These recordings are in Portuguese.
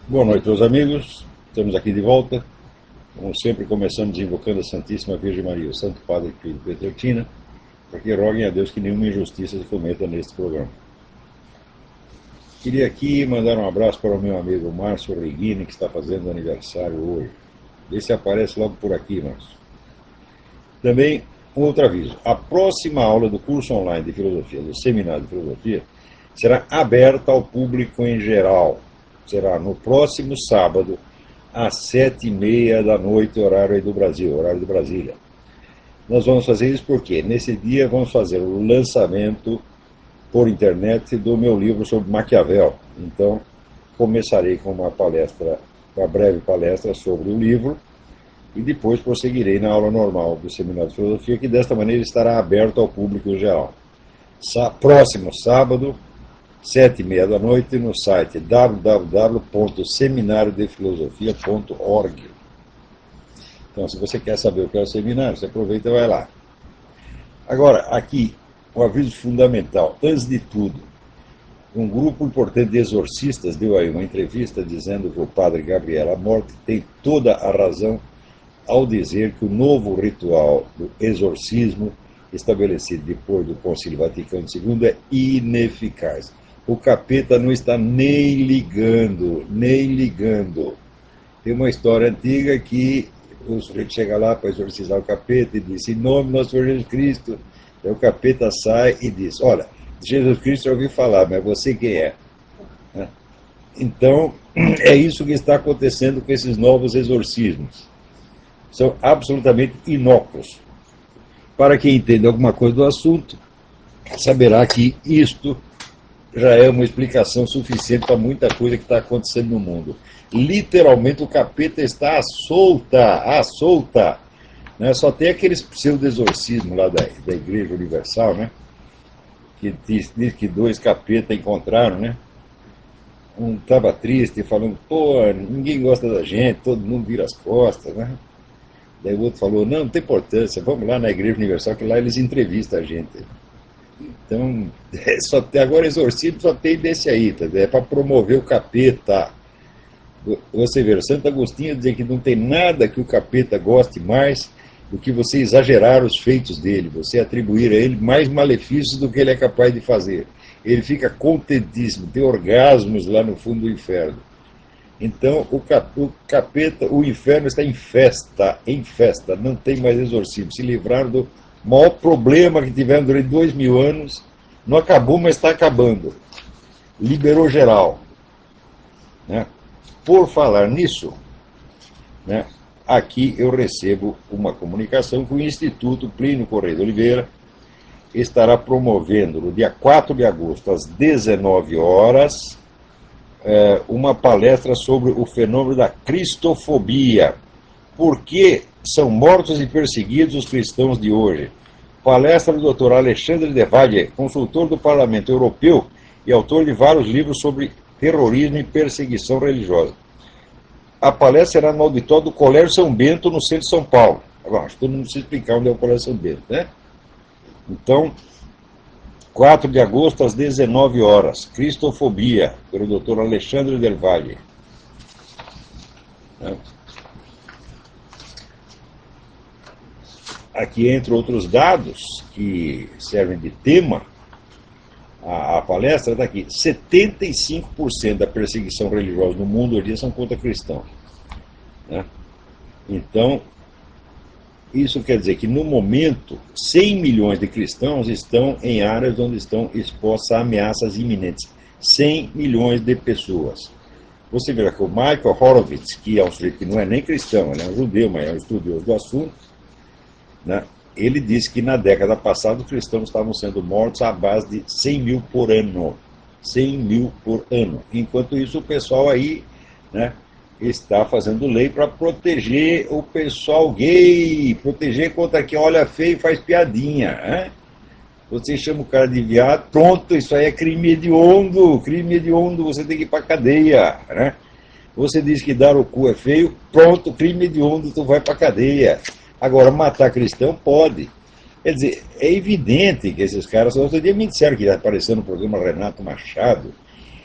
Boa noite, meus amigos. Estamos aqui de volta. Como sempre, começamos invocando a Santíssima Virgem Maria, o Santo Padre Filho Petreutina, para que roguem a Deus que nenhuma injustiça se cometa neste programa. Queria aqui mandar um abraço para o meu amigo Márcio Reguini, que está fazendo aniversário hoje. Vê se aparece logo por aqui, Márcio. Também, um outro aviso. A próxima aula do curso online de filosofia, do seminário de filosofia, será aberta ao público em geral. Será no próximo sábado, às 7h30 da noite, horário aí do Brasil, horário de Brasília. Nós vamos fazer isso porque nesse dia vamos fazer o lançamento por internet do meu livro sobre Maquiavel. Então, começarei com uma palestra, uma breve palestra sobre o livro, e depois prosseguirei na aula normal do Seminário de Filosofia, que desta maneira estará aberto ao público em geral. Próximo sábado, 7h30 da noite, no site www.seminariodefilosofia.org. Então, se você quer saber o que é o seminário, você aproveita e vai lá. Agora, aqui, um aviso fundamental. Antes de tudo, um grupo importante de exorcistas deu aí uma entrevista dizendo que o padre Gabriel Amorth tem toda a razão ao dizer que o novo ritual do exorcismo, estabelecido depois do Concílio Vaticano II, é ineficaz. O capeta não está nem ligando, nem ligando. Tem uma história antiga que o sujeito chega lá para exorcizar o capeta e diz: em nome do nosso Senhor Jesus Cristo. Aí o capeta sai e diz: olha, Jesus Cristo eu ouvi falar, mas você quem é? Então, é isso que está acontecendo com esses novos exorcismos. São absolutamente inócuos. Para quem entende alguma coisa do assunto, saberá que isto já é uma explicação suficiente para muita coisa que está acontecendo no mundo. Literalmente o capeta está à solta. Né? Só tem aqueles pseudo-exorcismos lá da Igreja Universal, né? Que diz que dois capetas encontraram, né? Um estava triste, falando: pô, ninguém gosta da gente, todo mundo vira as costas, né? Daí o outro falou: não tem importância, vamos lá na Igreja Universal, que lá eles entrevistam a gente. Então, agora exorcismo só tem desse aí, tá? É para promover o capeta. Você vê, Santo Agostinho diz que não tem nada que o capeta goste mais do que você exagerar os feitos dele, você atribuir a ele mais malefícios do que ele é capaz de fazer. Ele fica contentíssimo, tem orgasmos lá no fundo do inferno. Então, o capeta, o inferno está em festa, não tem mais exorcismo. Se livraram do maior problema que tiveram durante 2000 anos, não acabou, mas está acabando. Liberou geral. Né? Por falar nisso, né, aqui eu recebo uma comunicação que o Instituto Plínio Correia de Oliveira estará promovendo no dia 4 de agosto, às 19 horas, uma palestra sobre o fenômeno da cristofobia. Por que são mortos e perseguidos os cristãos de hoje? Palestra do Dr. Alexandre de Valle, consultor do Parlamento Europeu e autor de vários livros sobre terrorismo e perseguição religiosa. A palestra será no auditório do Colégio São Bento, no centro de São Paulo. Agora, acho que todo mundo precisa explicar onde é o Colégio São Bento, né? Então, 4 de agosto, às 19 horas, Cristofobia, pelo Dr. Alexandre Del Valle. Aqui, entre outros dados que servem de tema, a palestra está aqui: 75% da perseguição religiosa no mundo hoje são contra cristãos. Né? Então, isso quer dizer que, no momento, 100 milhões de cristãos estão em áreas onde estão expostas a ameaças iminentes. 100 milhões de pessoas. Você verá que o Michael Horowitz, que é um sujeito que não é nem cristão, ele é um judeu, mas é um estudioso do assunto, né? Ele disse que na década passada os cristãos estavam sendo mortos à base de 100 mil por ano. 100 mil por ano. Enquanto isso, o pessoal aí, né, está fazendo lei para proteger o pessoal gay, proteger contra quem olha feio e faz piadinha. Né? Você chama o cara de viado, pronto, isso aí é crime hediondo, você tem que ir para cadeia. Né? Você diz que dar o cu é feio, pronto, crime hediondo, tu vai para cadeia. Agora, matar cristão pode. Quer dizer, é evidente que esses caras... Outro dia me disseram que apareceu no programa Renato Machado,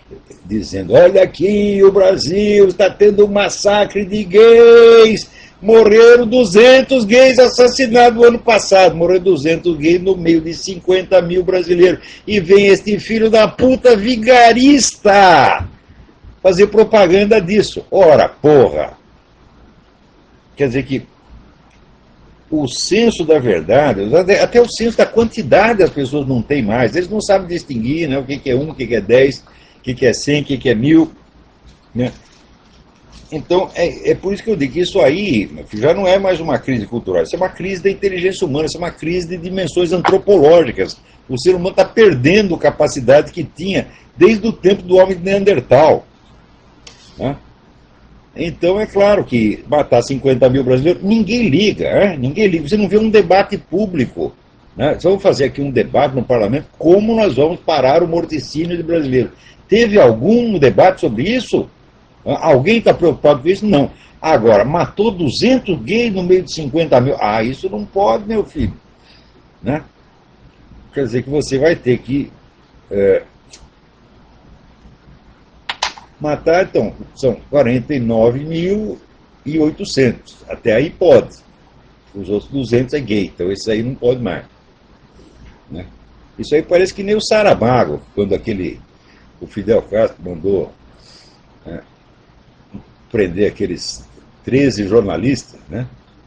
dizendo, olha aqui, o Brasil está tendo um massacre de gays, morreram 200 gays assassinados no ano passado, morreram 200 gays no meio de 50 mil brasileiros, e vem este filho da puta vigarista fazer propaganda disso. Ora, porra! Quer dizer que o senso da verdade, até o senso da quantidade as pessoas não têm mais, eles não sabem distinguir, né, o que é 1, o que é 10, o que é 100, o que é 1000, né? Então, é por isso que eu digo que isso aí já não é mais uma crise cultural, isso é uma crise da inteligência humana, isso é uma crise de dimensões antropológicas. O ser humano está perdendo a capacidade que tinha desde o tempo do homem de Neandertal, né? Então, é claro que matar 50 mil brasileiros, ninguém liga, ninguém liga. Você não vê um debate público, né? Vamos fazer aqui um debate no parlamento, como nós vamos parar o morticínio de brasileiros. Teve algum debate sobre isso? Alguém está preocupado com isso? Não. Agora, matou 200 gays no meio de 50 mil. Ah, isso não pode, meu filho, né? Quer dizer que você vai ter que matar, então, são 49.800. Até aí pode. Os outros 200 é gay, então esse aí não pode mais, né? Isso aí parece que nem o Saramago, quando o Fidel Castro mandou prender aqueles 13 jornalistas, né?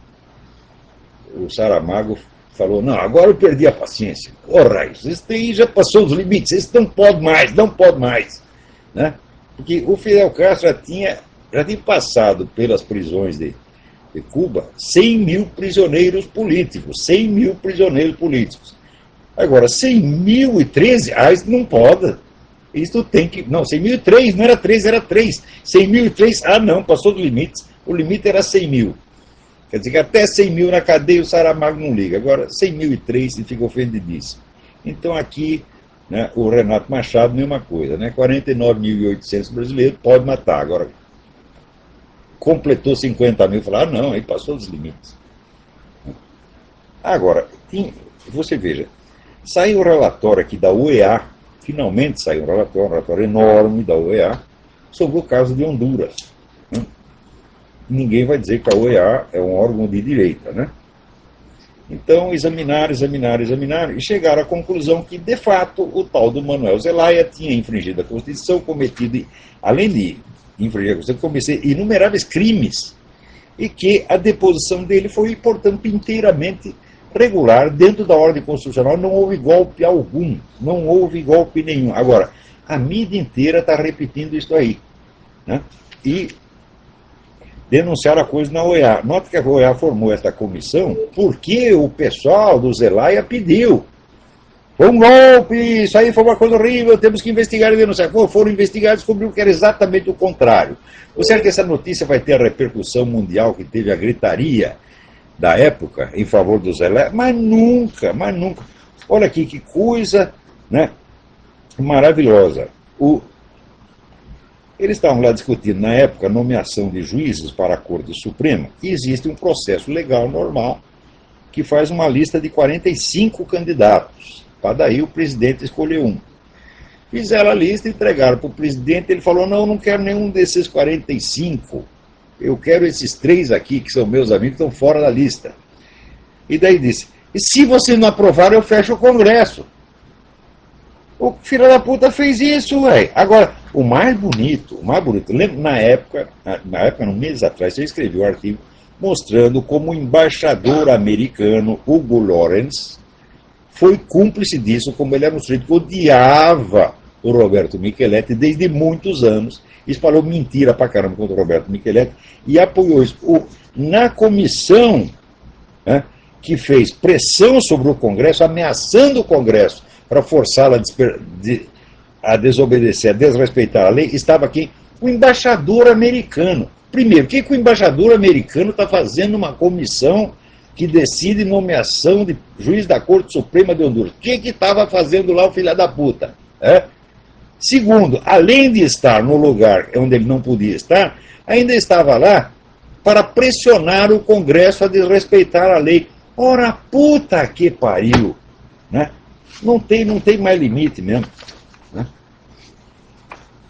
O Saramago falou, não, agora eu perdi a paciência. Porra, isso aí já passou dos limites, isso não pode mais, né? Porque o Fidel Castro já tinha passado pelas prisões de Cuba 100 mil prisioneiros políticos, 100 mil prisioneiros políticos. Agora, 100.013, isso não pode. Isso tem que... Não, 100.003, não era 3, era 3. 100.003, não, passou dos limites. O limite era 100 mil. Quer dizer que até 100 mil na cadeia o Saramago não liga. Agora, 100.003 e fica ofendidíssimo. Então, aqui, né, o Renato Machado, mesma coisa, né? 49.800 brasileiros, pode matar. Agora, completou 50 mil, falaram, não, aí passou dos limites. Agora, você veja, saiu um relatório aqui da OEA, finalmente saiu um relatório enorme da OEA, sobre o caso de Honduras, né? Ninguém vai dizer que a OEA é um órgão de direita, né? Então, examinaram, e chegaram à conclusão que, de fato, o tal do Manuel Zelaya tinha infringido a Constituição, cometido, além de infringir a Constituição, cometido inumeráveis crimes, e que a deposição dele foi, portanto, inteiramente regular, dentro da ordem constitucional, não houve golpe algum, não houve golpe nenhum. Agora, a mídia inteira está repetindo isso aí, né? E denunciaram a coisa na OEA. Nota que a OEA formou esta comissão porque o pessoal do Zelaya pediu. Foi um golpe, isso aí foi uma coisa horrível, temos que investigar e denunciar. Foram investigados e descobriram que era exatamente o contrário. Você acha que essa notícia vai ter a repercussão mundial que teve a gritaria da época em favor do Zelaya? Mas nunca, mas nunca. Olha aqui que coisa, né, maravilhosa. Eles estavam lá discutindo, na época, a nomeação de juízes para a Corte Suprema, e existe um processo legal normal que faz uma lista de 45 candidatos, para daí o presidente escolher um. Fizeram a lista, entregaram para o presidente, ele falou, não quero nenhum desses 45, eu quero esses 3 aqui, que são meus amigos, que estão fora da lista. E daí disse, e se vocês não aprovarem, eu fecho o Congresso. O filho da puta fez isso, velho. Agora, o mais bonito, lembra, na época, uns meses atrás, eu escrevi um artigo mostrando como o embaixador americano, Hugo Lawrence, foi cúmplice disso, como ele era um sujeito que odiava o Roberto Micheletti desde muitos anos, espalhou mentira pra caramba contra o Roberto Micheletti e apoiou isso. Na comissão, né, que fez pressão sobre o Congresso, ameaçando o Congresso para forçá-la a desobedecer, a desrespeitar a lei, estava aqui o embaixador americano. Primeiro, o que o embaixador americano está fazendo numa comissão que decide nomeação de juiz da Corte Suprema de Honduras? O que estava fazendo lá o filho da puta? Segundo, além de estar no lugar onde ele não podia estar, ainda estava lá para pressionar o Congresso a desrespeitar a lei. Ora, puta que pariu, né? Não tem mais limite mesmo, né?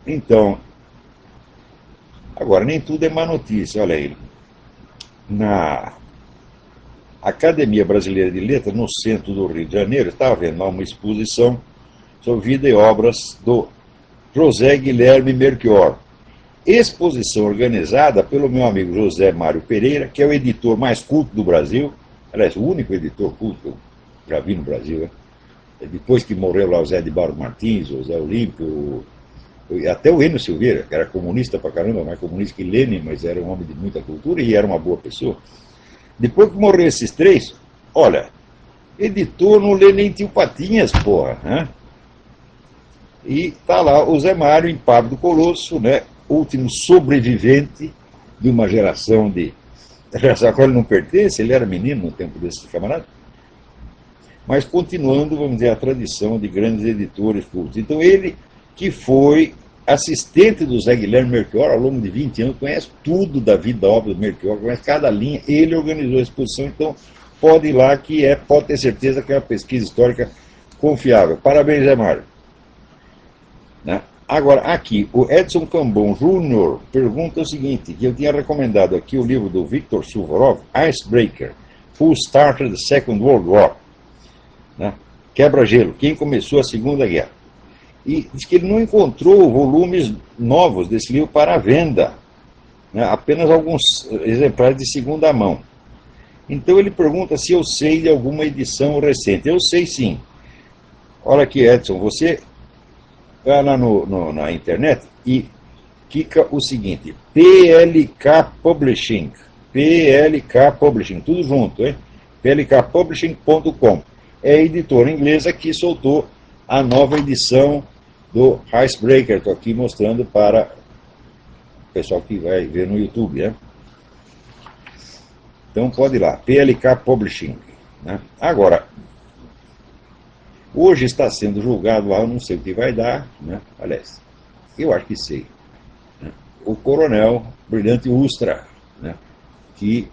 Então, agora, nem tudo é má notícia, olha aí. Na Academia Brasileira de Letras, no centro do Rio de Janeiro, estava vendo lá uma exposição sobre vida e obras do José Guilherme Melchior. Exposição organizada pelo meu amigo José Mário Pereira, que é o editor mais culto do Brasil, aliás, o único editor culto que eu já vi no Brasil, né? Depois que morreu lá o Zé de Barros Martins, o Zé Olímpio, até o Enio Silveira, que era comunista pra caramba, mais comunista que Lenin, mas era um homem de muita cultura e era uma boa pessoa. Depois que morreram esses três, olha, editor não lê nem Tio Patinhas, porra, né? E tá lá o Zé Mário, em Pablo do Colosso, né? Último sobrevivente de uma geração de... A qual ele não pertence, ele era menino no tempo desses camaradas, mas continuando, vamos dizer, a tradição de grandes editores cultos. Então ele, que foi assistente do Zé Guilherme Melchior ao longo de 20 anos, conhece tudo da vida da obra do Melchior, conhece cada linha, ele organizou a exposição, então pode ir lá que pode ter certeza que é uma pesquisa histórica confiável. Parabéns, Zé Mário. Né? Agora, aqui, o Edson Cambon Júnior pergunta o seguinte, que eu tinha recomendado aqui o livro do Viktor Suvorov, Icebreaker, Who Started the Second World War? Né? Quebra-gelo, quem começou a Segunda Guerra. E diz que ele não encontrou volumes novos desse livro para venda, né? Apenas alguns exemplares de segunda mão. Então ele pergunta se eu sei de alguma edição recente. Eu sei sim. Olha aqui, Edson, você vai lá na internet e clica o seguinte, PLK Publishing, tudo junto, hein? plkpublishing.com. É a editora inglesa que soltou a nova edição do Icebreaker. Estou aqui mostrando para o pessoal que vai ver no YouTube, né? Então pode ir lá, PLK Publishing. Né? Agora, hoje está sendo julgado lá, eu não sei o que vai dar, né? Aliás, eu acho que sei. Né? O coronel Brilhante Ustra, né? Que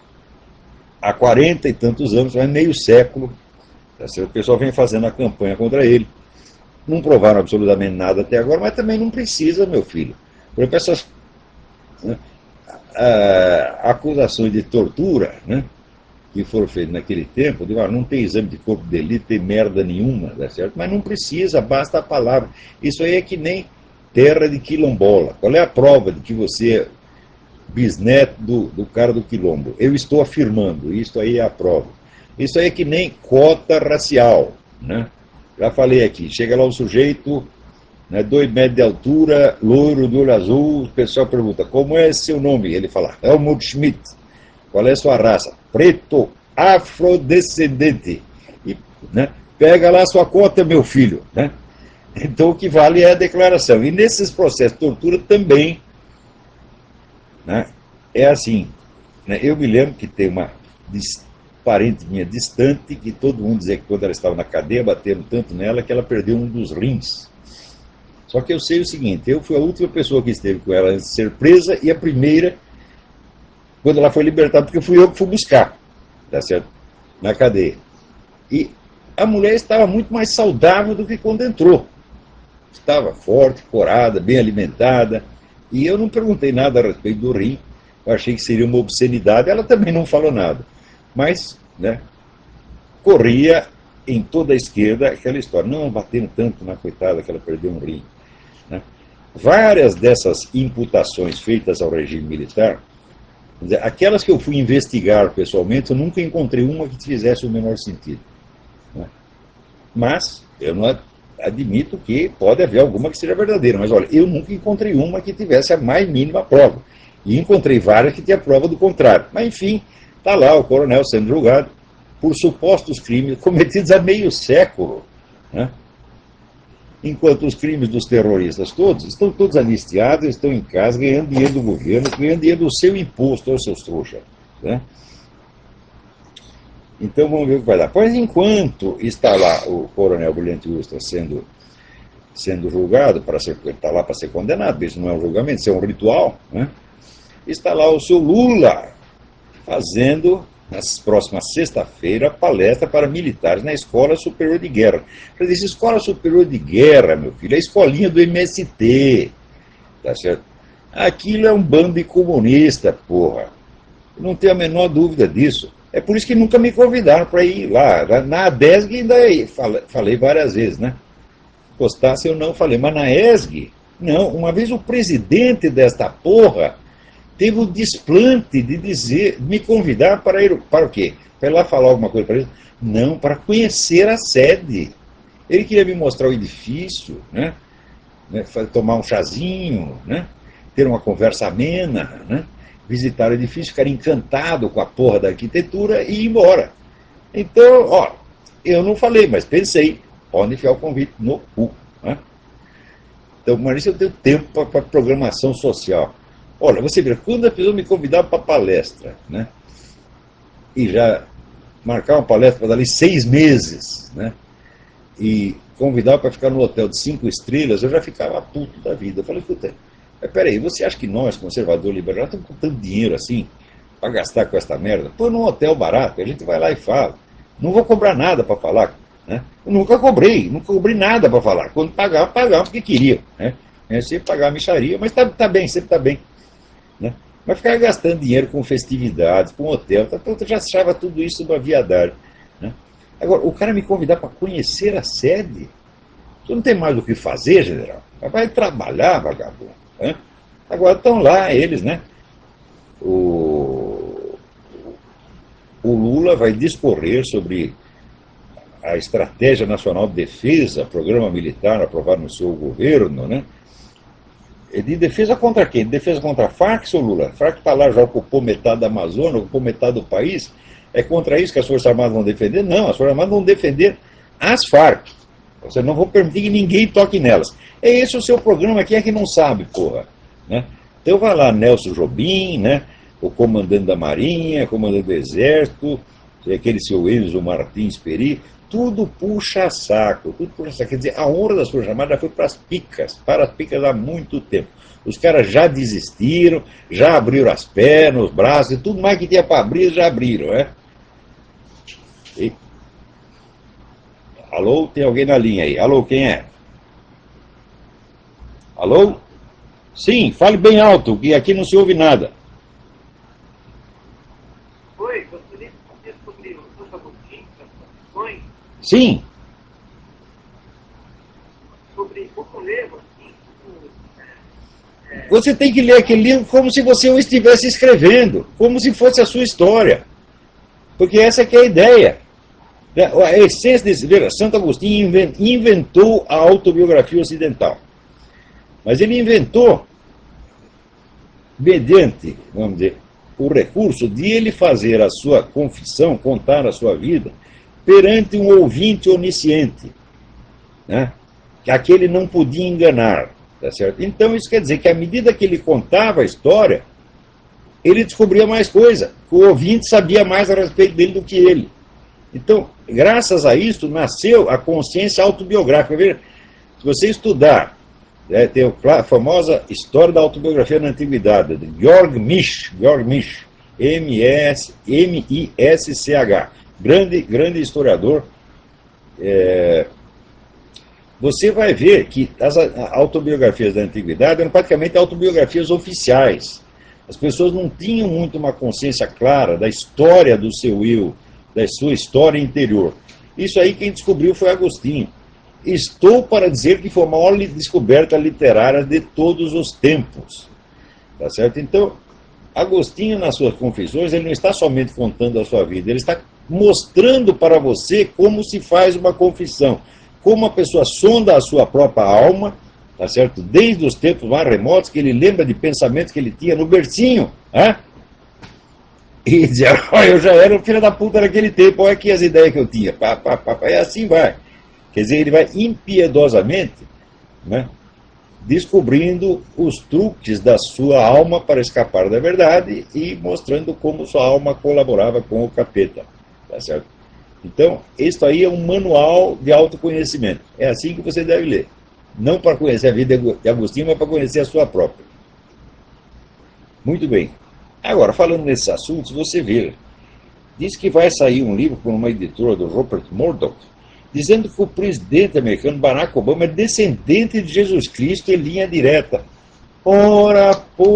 há 40 e tantos anos, mais meio século, o pessoal vem fazendo a campanha contra ele. Não provaram absolutamente nada até agora, mas também não precisa, meu filho. Por exemplo, essas, né, acusações de tortura, né, que foram feitas naquele tempo, digo, não tem exame de corpo de delito, tem merda nenhuma, tá certo? Mas não precisa, basta a palavra. Isso aí é que nem terra de quilombola. Qual é a prova de que você é bisneto do cara do quilombo? Eu estou afirmando, isso aí é a prova. Isso aí é que nem cota racial, né? Já falei aqui, chega lá o sujeito, né, 2 metros de altura, loiro, de olho azul, o pessoal pergunta, como é seu nome? Ele fala, Helmut Schmidt. Qual é a sua raça? Preto, afrodescendente. E, né, pega lá a sua cota, meu filho. Né? Então o que vale é a declaração. E nesses processos de tortura também, né, é assim. Né, eu me lembro que tem uma parente minha distante, que todo mundo dizia que quando ela estava na cadeia, bateram tanto nela que ela perdeu um dos rins. Só que eu sei o seguinte, eu fui a última pessoa que esteve com ela antes de ser presa e a primeira quando ela foi libertada, porque fui eu que fui buscar, tá certo? Na cadeia. E a mulher estava muito mais saudável do que quando entrou. Estava forte, corada, bem alimentada, e eu não perguntei nada a respeito do rim, eu achei que seria uma obscenidade, ela também não falou nada. Mas, né, corria em toda a esquerda aquela história, não, batendo tanto na coitada que ela perdeu um rim. Né? Várias dessas imputações feitas ao regime militar, aquelas que eu fui investigar pessoalmente, eu nunca encontrei uma que fizesse o menor sentido. Né? Mas, eu não admito que pode haver alguma que seja verdadeira, mas olha, eu nunca encontrei uma que tivesse a mais mínima prova. E encontrei várias que tinham prova do contrário. Mas, enfim, está lá o coronel sendo julgado por supostos crimes cometidos há meio século. Né? Enquanto os crimes dos terroristas todos estão todos anistiados, estão em casa, ganhando dinheiro do governo, ganhando dinheiro do seu imposto, aos seus trouxas. Né? Então vamos ver o que vai dar. Pois enquanto está lá o coronel Brilhante Ustra sendo julgado, ele está lá para ser condenado, isso não é um julgamento, isso é um ritual, né? Está lá o seu Lula fazendo na próxima sexta-feira, palestra para militares na Escola Superior de Guerra. Eu disse, Escola Superior de Guerra, meu filho, é a escolinha do MST, tá certo? Aquilo é um bando de comunista, porra. Eu não tenho a menor dúvida disso. É por isso que nunca me convidaram para ir lá. Na ADESG ainda falei várias vezes, né? Gostasse eu não falei, mas na ESG, não. Uma vez o presidente desta porra teve o desplante de dizer, me convidar para ir, para o quê? Para ir lá falar alguma coisa para ele? Não, para conhecer a sede. Ele queria me mostrar o edifício, né? Tomar um chazinho, né? Ter uma conversa amena, né? Visitar o edifício, ficar encantado com a porra da arquitetura e ir embora. Então, ó, eu não falei, mas pensei, pode enfiar o convite no cu, né? Então, Maurício, eu tenho tempo para programação social. Olha, você vê, quando a pessoa me convidava para palestra, né? E já marcar uma palestra para dali 6 meses, né? E convidava para ficar no hotel de 5 estrelas, eu já ficava puto da vida. Eu falei, puta, mas peraí, você acha que nós, conservador liberal, estamos com tanto dinheiro assim para gastar com essa merda? Põe num hotel barato, a gente vai lá e fala. Não vou cobrar nada para falar, né? Eu nunca cobrei nada para falar. Quando pagava porque queria, né? Eu sempre pagava mixaria, mas tá bem, sempre tá bem, né? Mas ficar gastando dinheiro com festividades, com hotel, eu já achava tudo isso uma viadagem, né? Agora, o cara me convidar para conhecer a sede, você não tem mais o que fazer, general? Vai trabalhar, vagabundo, né? Agora estão lá eles, né? O Lula vai discorrer sobre a Estratégia Nacional de Defesa, programa militar aprovado no seu governo, né? De defesa contra quem? De defesa contra a Farc, seu Lula? A Farc está lá, já ocupou metade da Amazônia, ocupou metade do país. É contra isso que as Forças Armadas vão defender? Não, as Forças Armadas vão defender as Farc. Você não vão permitir que ninguém toque nelas. É esse o seu programa, quem é que não sabe, porra? Né? Então vai lá, Nelson Jobim, né? O comandante da Marinha, comandante do Exército, aquele seu Enzo Martins Peri, tudo puxa saco, tudo puxa saco. Quer dizer, a honra das Forças Armadas já foi para as picas há muito tempo. Os caras já desistiram, já abriram as pernas, os braços, e tudo mais que tinha para abrir, já abriram, né? E... Alô, tem alguém na linha aí? Alô, quem é? Alô? Sim, fale bem alto, que aqui não se ouve nada. Oi, gostaria de saber sobre o Santo Agostinho, as confissões. Sim. Sobre como ler, assim, Você tem que ler aquele livro como se você o estivesse escrevendo, como se fosse a sua história. Porque essa que é a ideia. A essência desse livro, Santo Agostinho inventou a autobiografia ocidental. Mas ele inventou mediante, vamos dizer, o recurso de ele fazer a sua confissão, contar a sua vida, perante um ouvinte onisciente, né? Que aquele não podia enganar, tá certo? Então isso quer dizer que à medida que ele contava a história, ele descobria mais coisa, o ouvinte sabia mais a respeito dele do que ele. Então, graças a isso, nasceu a consciência autobiográfica. Se você estudar, tem a famosa História da Autobiografia na Antiguidade, de Georg Misch, M-I-S-C-H, grande historiador. Você vai ver que as autobiografias da Antiguidade eram praticamente autobiografias oficiais. As pessoas não tinham muito uma consciência clara da história do seu eu, da sua história interior. Isso aí quem descobriu foi Agostinho. Estou para dizer que foi a maior descoberta literária de todos os tempos. Tá certo? Então, Agostinho, nas suas confissões, ele não está somente contando a sua vida, ele está mostrando para você como se faz uma confissão, como a pessoa sonda a sua própria alma, tá certo? Desde os tempos mais remotos, que ele lembra de pensamentos que ele tinha no bercinho, né? E dizia, eu já era o filho da puta naquele tempo, olha aqui as ideias que eu tinha, e assim vai. Quer dizer, ele vai impiedosamente, né, descobrindo os truques da sua alma para escapar da verdade e mostrando como sua alma colaborava com o capeta, tá certo? Então, isso aí é um manual de autoconhecimento. É assim que você deve ler. Não para conhecer a vida de Agostinho, mas para conhecer a sua própria. Muito bem. Agora, falando nesses assuntos, você vê diz que vai sair um livro por uma editora do Rupert Murdoch, dizendo que o presidente americano Barack Obama é descendente de Jesus Cristo em linha direta. Ora,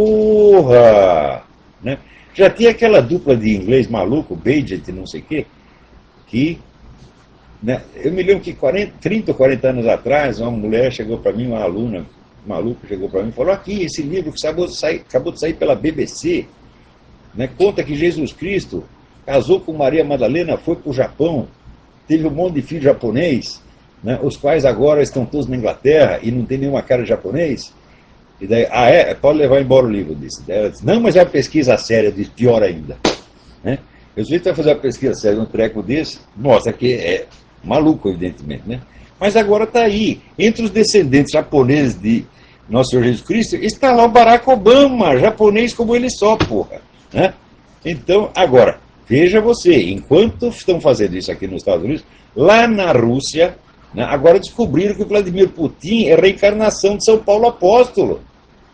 porra! Né? Já tinha aquela dupla de inglês maluco, Baget e não sei o quê, que, né, eu me lembro que 30 ou 40 anos atrás, uma mulher chegou para mim, uma aluna maluca chegou para mim e falou: aqui, esse livro que acabou de sair pela BBC, né, conta que Jesus Cristo casou com Maria Madalena, foi para o Japão, teve um monte de filho japonês, né, os quais agora estão todos na Inglaterra e não tem nenhuma cara de japonês. E daí, pode levar embora o livro, disse. Daí ela disse, não, mas é uma pesquisa séria, disse, pior ainda. Né? Eu sei que vai fazer uma pesquisa séria num treco desse, mostra que é maluco, evidentemente, né? Mas agora está aí, entre os descendentes japoneses de Nosso Senhor Jesus Cristo, está lá o Barack Obama, japonês como ele só, porra. Né? Então, agora, veja você, enquanto estão fazendo isso aqui nos Estados Unidos, lá na Rússia, né, agora descobriram que o Vladimir Putin é reencarnação de São Paulo Apóstolo.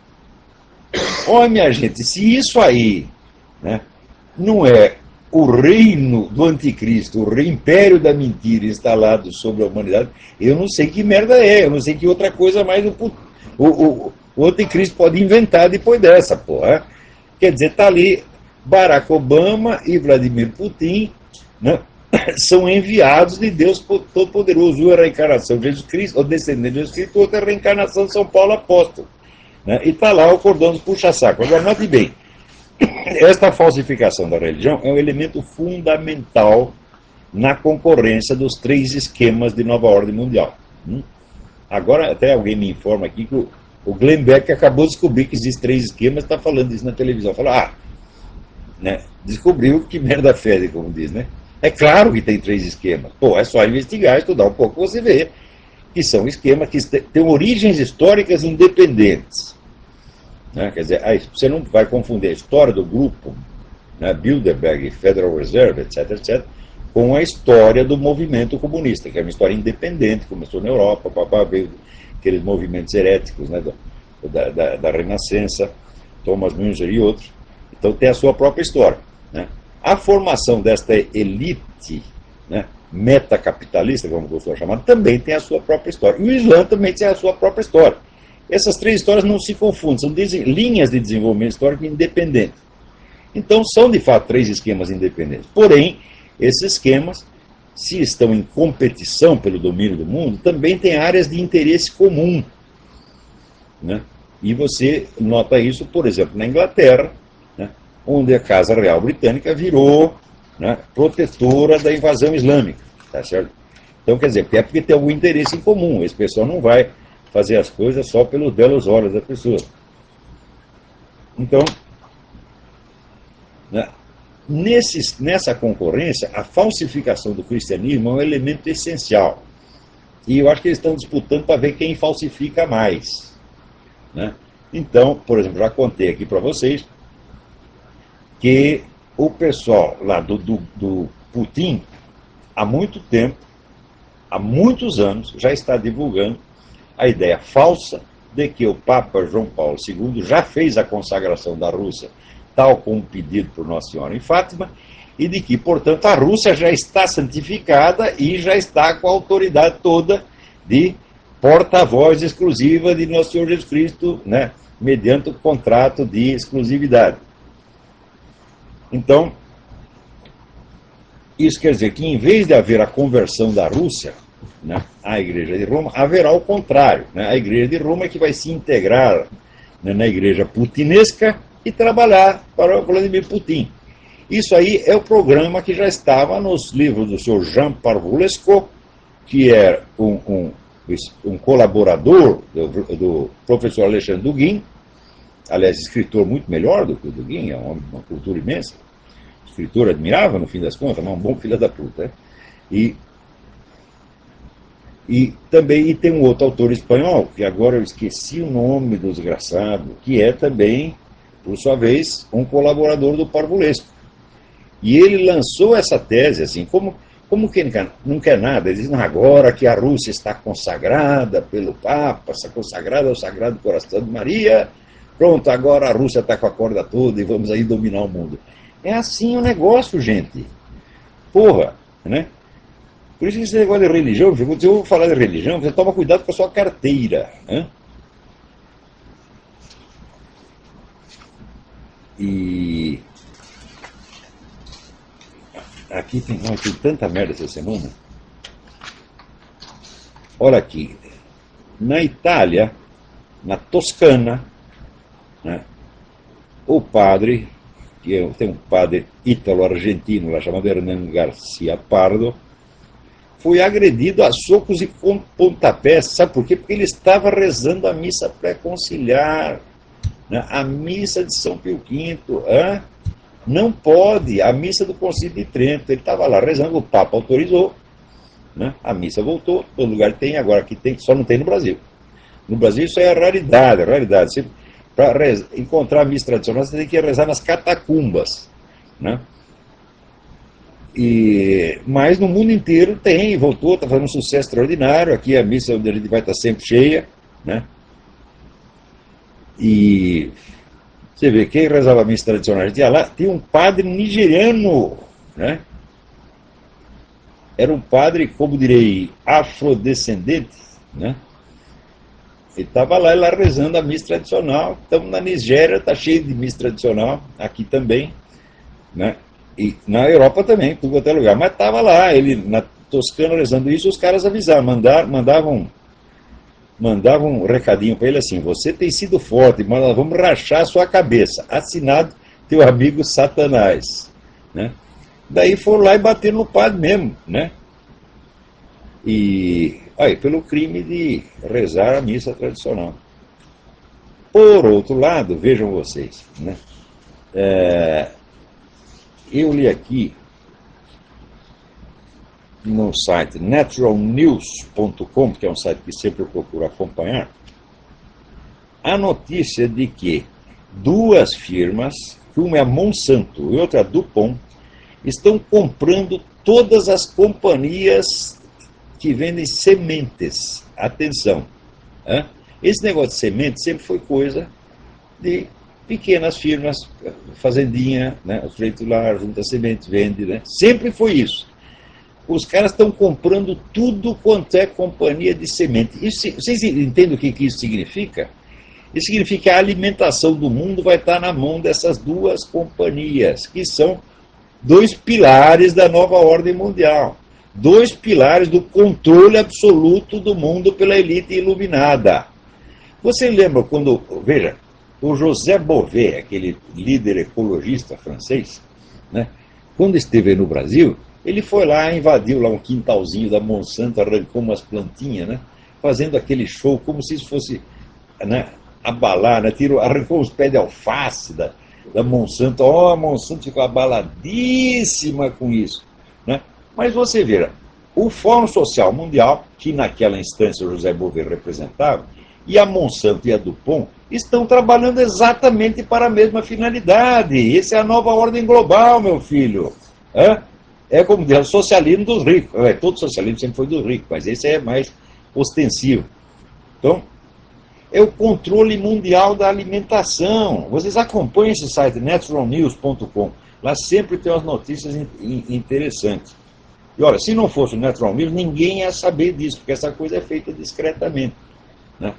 Olha, minha gente, se isso aí, né, não é o reino do anticristo, o império da mentira instalado sobre a humanidade, eu não sei que merda é, eu não sei que outra coisa mais o anticristo pode inventar depois dessa, porra. Quer dizer, está ali Barack Obama e Vladimir Putin, né, são enviados de Deus Todo-Poderoso. Um é a reencarnação de Jesus Cristo, o descendente de Jesus Cristo, o outro é a reencarnação de São Paulo Apóstolo. Né, e está lá o cordão dos puxa-saco. Agora, note bem, esta falsificação da religião é um elemento fundamental na concorrência dos 3 esquemas de nova ordem mundial. Agora, até alguém me informa aqui que o Glenn Beck acabou de descobrir que existem 3 esquemas, está falando isso na televisão. Fala, né, descobriu que merda fede, como diz, né? É claro que tem 3 esquemas. Pô, é só investigar, estudar um pouco, você vê que são esquemas que têm origens históricas independentes. Né? Quer dizer, aí você não vai confundir a história do grupo, né, Bilderberg, Federal Reserve, etc., etc., com a história do movimento comunista, que é uma história independente, começou na Europa, veio aqueles movimentos heréticos, né, da Renascença, Thomas Müntzer e outros. Então tem a sua própria história. Né? A formação desta elite, né, metacapitalista, como gostou de chamar, também tem a sua própria história. E o Islã também tem a sua própria história. Essas 3 histórias não se confundem, são linhas de desenvolvimento histórico independentes. Então são, de fato, 3 esquemas independentes. Porém, esses esquemas, se estão em competição pelo domínio do mundo, também têm áreas de interesse comum. Né? E você nota isso, por exemplo, na Inglaterra, né, onde a Casa Real Britânica virou, né, protetora da invasão islâmica. Tá certo? Então, quer dizer, é porque tem algum interesse em comum. Esse pessoal não vai fazer as coisas só pelos belos olhos da pessoa. Então, né, nessa concorrência, a falsificação do cristianismo é um elemento essencial. E eu acho que eles estão disputando para ver quem falsifica mais. Né? Então, por exemplo, já contei aqui para vocês que o pessoal lá do Putin, há muito tempo, há muitos anos, já está divulgando a ideia falsa de que o Papa João Paulo II já fez a consagração da Rússia, tal como pedido por Nossa Senhora em Fátima, e de que, portanto, a Rússia já está santificada e já está com a autoridade toda de porta-voz exclusiva de Nosso Senhor Jesus Cristo, né, mediante o contrato de exclusividade. Então, isso quer dizer que, em vez de haver a conversão da Rússia, né, à Igreja de Roma, haverá o contrário. Né, a Igreja de Roma é que vai se integrar, né, na Igreja putinesca e trabalhar para o Vladimir Putin. Isso aí é o programa que já estava nos livros do senhor Jean Parvulescu, que é um colaborador do professor Alexandre Dugin, aliás, escritor muito melhor do que o Dugin, é um homem de uma cultura imensa, escritor admirável, no fim das contas, mas um bom filho da puta. Né? E também tem um outro autor espanhol, que agora eu esqueci o nome do desgraçado, que é também, por sua vez, um colaborador do Parvulescu. E ele lançou essa tese, assim, como quem não quer nada, ele diz, agora que a Rússia está consagrada pelo Papa, está consagrada ao Sagrado Coração de Maria, pronto, agora a Rússia está com a corda toda e vamos aí dominar o mundo. É assim o negócio, gente. Porra, né? Por isso que esse negócio de religião, quando eu vou falar de religião, você toma cuidado com a sua carteira. Né? E aqui tem tanta merda essa semana. Olha aqui, na Itália, na Toscana, né, o padre, tem um padre ítalo-argentino lá chamado Hernán Garcia Pardo, foi agredido a socos e pontapés. Sabe por quê? Porque ele estava rezando a missa pré-conciliar, né, a missa de São Pio V. Não pode, a missa do Concílio de Trento. Ele estava lá rezando, o Papa autorizou, né, a missa voltou, todo lugar tem, agora aqui tem, só não tem no Brasil. No Brasil isso é a raridade, para encontrar a missa tradicional, você tem que rezar nas catacumbas, né? Mas no mundo inteiro tem, voltou, está fazendo um sucesso extraordinário. Aqui a missa onde a gente vai estar sempre cheia, né? E você vê, quem rezava a missa tradicional, a gente ia lá, tinha um padre nigeriano, né? Era um padre, como direi, afrodescendente, né? Ele estava lá rezando a missa tradicional. Estamos na Nigéria, está cheio de missa tradicional, aqui também, né? E na Europa também, tudo quanto é lugar. Mas estava lá, ele na Toscana rezando isso, os caras avisaram, mandavam um recadinho para ele assim: você tem sido forte, mas nós vamos rachar a sua cabeça. Assinado teu amigo Satanás. Né? Daí foram lá e bateram no padre mesmo, né? E aí, pelo crime de rezar a missa tradicional. Por outro lado, vejam vocês, né? Eu li aqui no site naturalnews.com, que é um site que sempre eu procuro acompanhar, a notícia de que duas firmas, uma é a Monsanto e outra a DuPont, estão comprando todas as companhias que vendem sementes. Atenção, esse negócio de semente sempre foi coisa de pequenas firmas, fazendinha, né? O freito lá junta sementes, vende, né? Sempre foi isso. Os caras estão comprando tudo quanto é companhia de semente. Isso, vocês entendem o que isso significa? Isso significa que a alimentação do mundo vai estar na mão dessas duas companhias, que são dois pilares da nova ordem mundial. Dois pilares do controle absoluto do mundo pela elite iluminada. Você lembra quando, veja, o José Bové, aquele líder ecologista francês, né, quando esteve no Brasil, ele foi lá, invadiu lá um quintalzinho da Monsanto, arrancou umas plantinhas, né, fazendo aquele show como se isso fosse, né, abalar, né, arrancou os pés de alface da Monsanto. A Monsanto ficou abaladíssima com isso. Né? Mas você vê, o Fórum Social Mundial, que naquela instância o José Bové representava, e a Monsanto e a DuPont estão trabalhando exatamente para a mesma finalidade. Essa é a nova ordem global, meu filho. É como diz, o socialismo dos ricos. Todo socialismo sempre foi dos ricos, mas esse é mais ostensivo. Então, é o controle mundial da alimentação. Vocês acompanham esse site, naturalnews.com. Lá sempre tem umas notícias interessantes. E olha, se não fosse o Natural News, ninguém ia saber disso, porque essa coisa é feita discretamente. Né?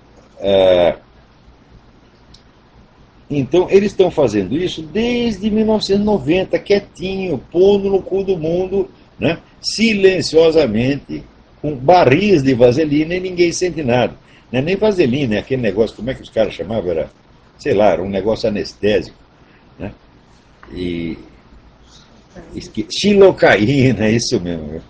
Então, eles estão fazendo isso desde 1990, quietinho, pondo no cu do mundo, né, silenciosamente, com barris de vaselina e ninguém sente nada. Não é nem vaselina, é aquele negócio, como é que os caras chamavam? Era, sei lá, era um negócio anestésico. Né? Xilocaína, é isso mesmo.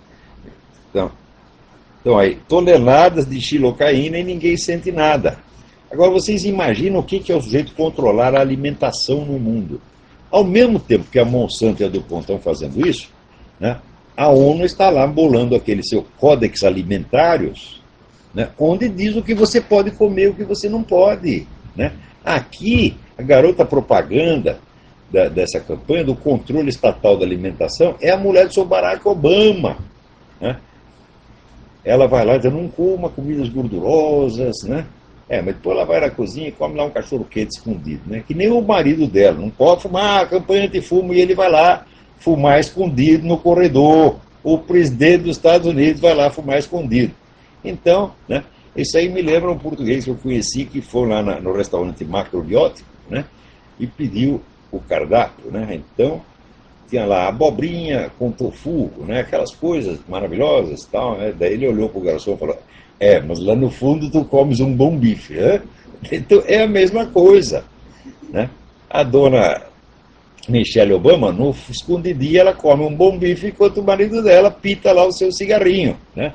Então aí, toneladas de xilocaína e ninguém sente nada. Agora, vocês imaginam o que é o sujeito controlar a alimentação no mundo. Ao mesmo tempo que a Monsanto e a DuPont estão fazendo isso, né, a ONU está lá bolando aquele seu Códex Alimentários, né, onde diz o que você pode comer e o que você não pode. Né? Aqui, a garota propaganda dessa campanha do controle estatal da alimentação é a mulher do seu Barack Obama. Né? Ela vai lá e diz, não coma comidas gordurosas, né? Mas depois ela vai na cozinha e come lá um cachorro quente escondido, né? Que nem o marido dela, não pode fumar, campanha antifumo, e ele vai lá, fumar escondido no corredor. O presidente dos Estados Unidos vai lá fumar escondido. Então, né, isso aí me lembra um português que eu conheci que foi lá no restaurante Macrobiótico, né, e pediu o cardápio. Né, então, tinha lá abobrinha com tofu, né, aquelas coisas maravilhosas. Tal, né, daí ele olhou para o garçom e falou: mas lá no fundo tu comes um bom bife. Né? Então, é a mesma coisa. Né? A dona Michelle Obama, no escondidinho, ela come um bom bife enquanto o marido dela pita lá o seu cigarrinho. Né?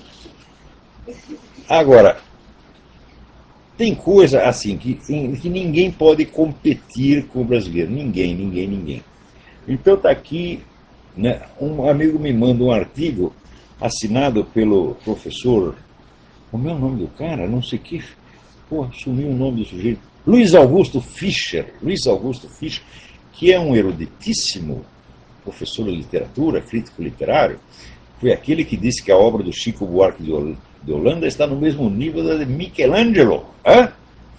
Agora, tem coisa assim que ninguém pode competir com o brasileiro. Ninguém. Então está aqui, né, um amigo me manda um artigo assinado pelo professor, como é o nome do cara? Não sei que. Pô, sumiu o nome do sujeito. Luiz Augusto Fischer, que é um eruditíssimo professor de literatura, crítico literário, foi aquele que disse que a obra do Chico Buarque de Holanda está no mesmo nível da de Michelangelo. Hã?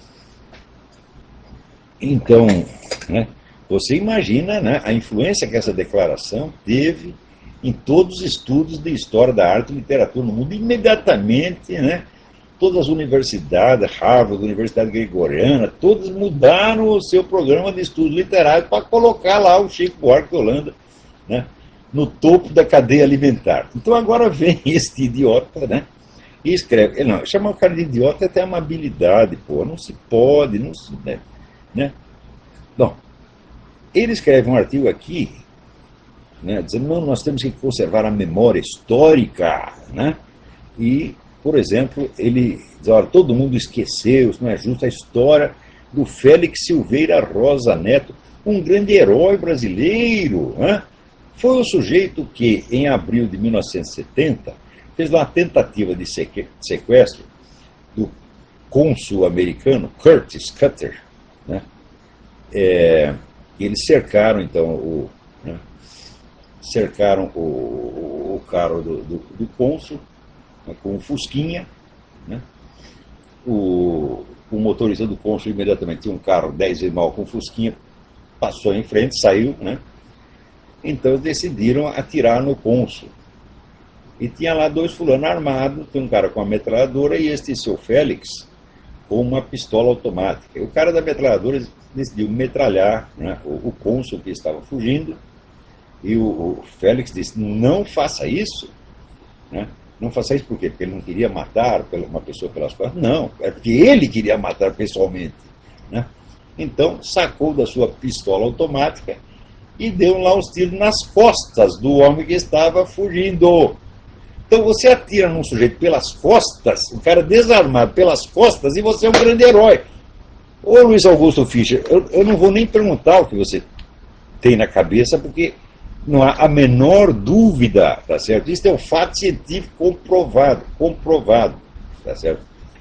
Então, né, você imagina, né, a influência que essa declaração teve em todos os estudos de história da arte e literatura no mundo. Imediatamente, né, todas as universidades, Harvard, Universidade Gregoriana, todas mudaram o seu programa de estudo literário para colocar lá o Chico Buarque de Holanda, né, no topo da cadeia alimentar. Então agora vem este idiota, né, e escreve. Não, chamar o cara de idiota é até uma habilidade, pô, não se pode, não se, né? Bom, ele escreve um artigo aqui, né, dizendo: não, nós temos que conservar a memória histórica, né, e, por exemplo, ele diz: olha, todo mundo esqueceu, isso não é justo, a história do Félix Silveira Rosa Neto, um grande herói brasileiro. Né? Foi o sujeito que, em abril de 1970, fez uma tentativa de sequestro do cônsul americano Curtis Cutter. Né? Eles cercaram, então, cercaram o carro do cônsul, né, com um fusquinha. Né? O motorista do cônsul imediatamente tinha um carro 10 vezes maior com fusquinha, passou em frente, saiu. Né? Então eles decidiram atirar no cônsul. E tinha lá dois fulanos armados, tem um cara com uma metralhadora e este seu Félix com uma pistola automática. E o cara da metralhadora decidiu metralhar, né, o cônsul que estava fugindo, e o Félix disse: não faça isso. Né? Não faça isso por quê? Porque ele não queria matar uma pessoa pelas costas? Não, é porque ele queria matar pessoalmente. Né? Então sacou da sua pistola automática e deu lá uns tiros nas costas do homem que estava fugindo. Então você atira num sujeito pelas costas, um cara desarmado pelas costas, e você é um grande herói. Ô Luiz Augusto Fischer, eu não vou nem perguntar o que você tem na cabeça, porque não há a menor dúvida, tá certo? Isso é um fato científico comprovado, tá certo?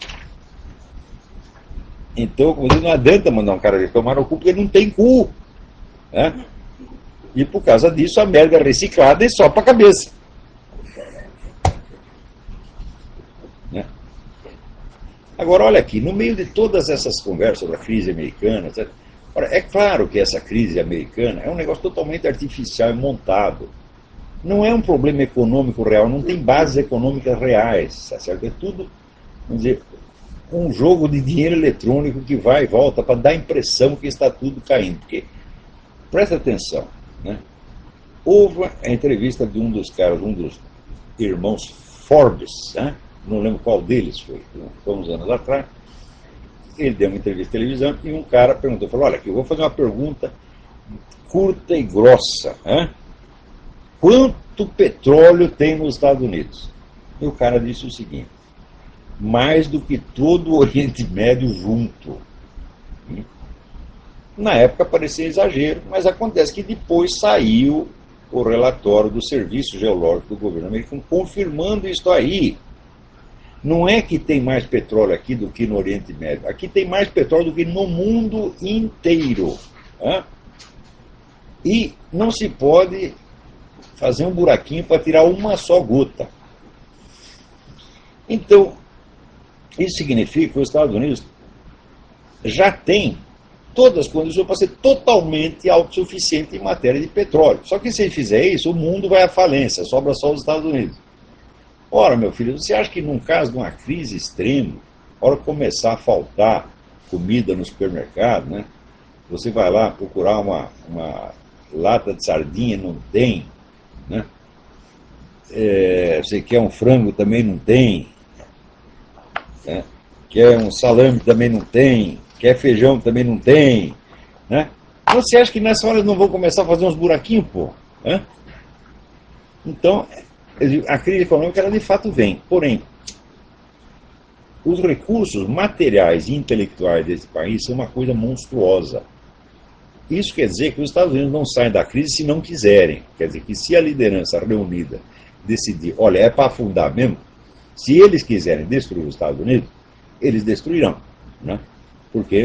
Então, como diz, não adianta mandar um cara de tomar no cu, porque não tem cu. Né? E por causa disso, a merda é reciclada e só para a cabeça. Né? Agora, olha aqui, no meio de todas essas conversas sobre a crise americana, etc., é claro que essa crise americana é um negócio totalmente artificial e montado. Não é um problema econômico real, não tem bases econômicas reais, tá certo? É tudo, vamos dizer, um jogo de dinheiro eletrônico que vai e volta para dar a impressão que está tudo caindo. Porque, presta atenção, né? Houve a entrevista de um dos caras, um dos irmãos Forbes, né? Não lembro qual deles foi uns anos atrás. Ele deu uma entrevista de televisão e um cara perguntou, falou: olha, aqui, eu vou fazer uma pergunta curta e grossa. Né? Quanto petróleo tem nos Estados Unidos? E o cara disse o seguinte: mais do que todo o Oriente Médio junto. Na época parecia exagero, mas acontece que depois saiu o relatório do Serviço Geológico do governo americano confirmando isso aí. Não é que tem mais petróleo aqui do que no Oriente Médio. Aqui tem mais petróleo do que no mundo inteiro. Né? E não se pode fazer um buraquinho para tirar uma só gota. Então, isso significa que os Estados Unidos já tem todas as condições para ser totalmente autossuficiente em matéria de petróleo. Só que se ele fizer isso, o mundo vai à falência, sobra só os Estados Unidos. Ora, meu filho, você acha que num caso de uma crise extrema, a hora que começar a faltar comida no supermercado, né, você vai lá procurar uma lata de sardinha, não tem, né? Você quer um frango, também não tem, né? Quer um salame, também não tem, quer feijão, também não tem, né? Você acha que nessa hora eles não vão começar a fazer uns buraquinhos, pô? Né? Então, a crise econômica, ela de fato vem. Porém, os recursos materiais e intelectuais desse país são uma coisa monstruosa. Isso quer dizer que os Estados Unidos não saem da crise se não quiserem. Quer dizer que se a liderança reunida decidir, olha, é para afundar mesmo, se eles quiserem destruir os Estados Unidos, eles destruirão. Né? Porque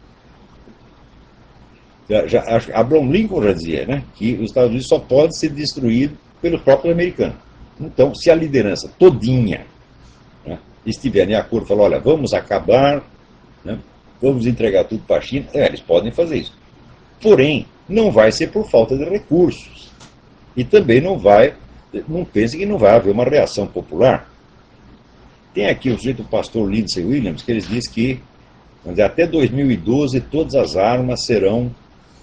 Abraham Lincoln já dizia, né, que os Estados Unidos só pode ser destruído pelos próprios americanos. Então, se a liderança todinha, né, estiver em acordo, falar, olha, vamos acabar, né, vamos entregar tudo para a China, eles podem fazer isso. Porém, não vai ser por falta de recursos. E também não pense que não vai haver uma reação popular. Tem aqui o sujeito, o pastor Lindsey Williams, que eles diz que, vamos dizer, até 2012 todas as armas serão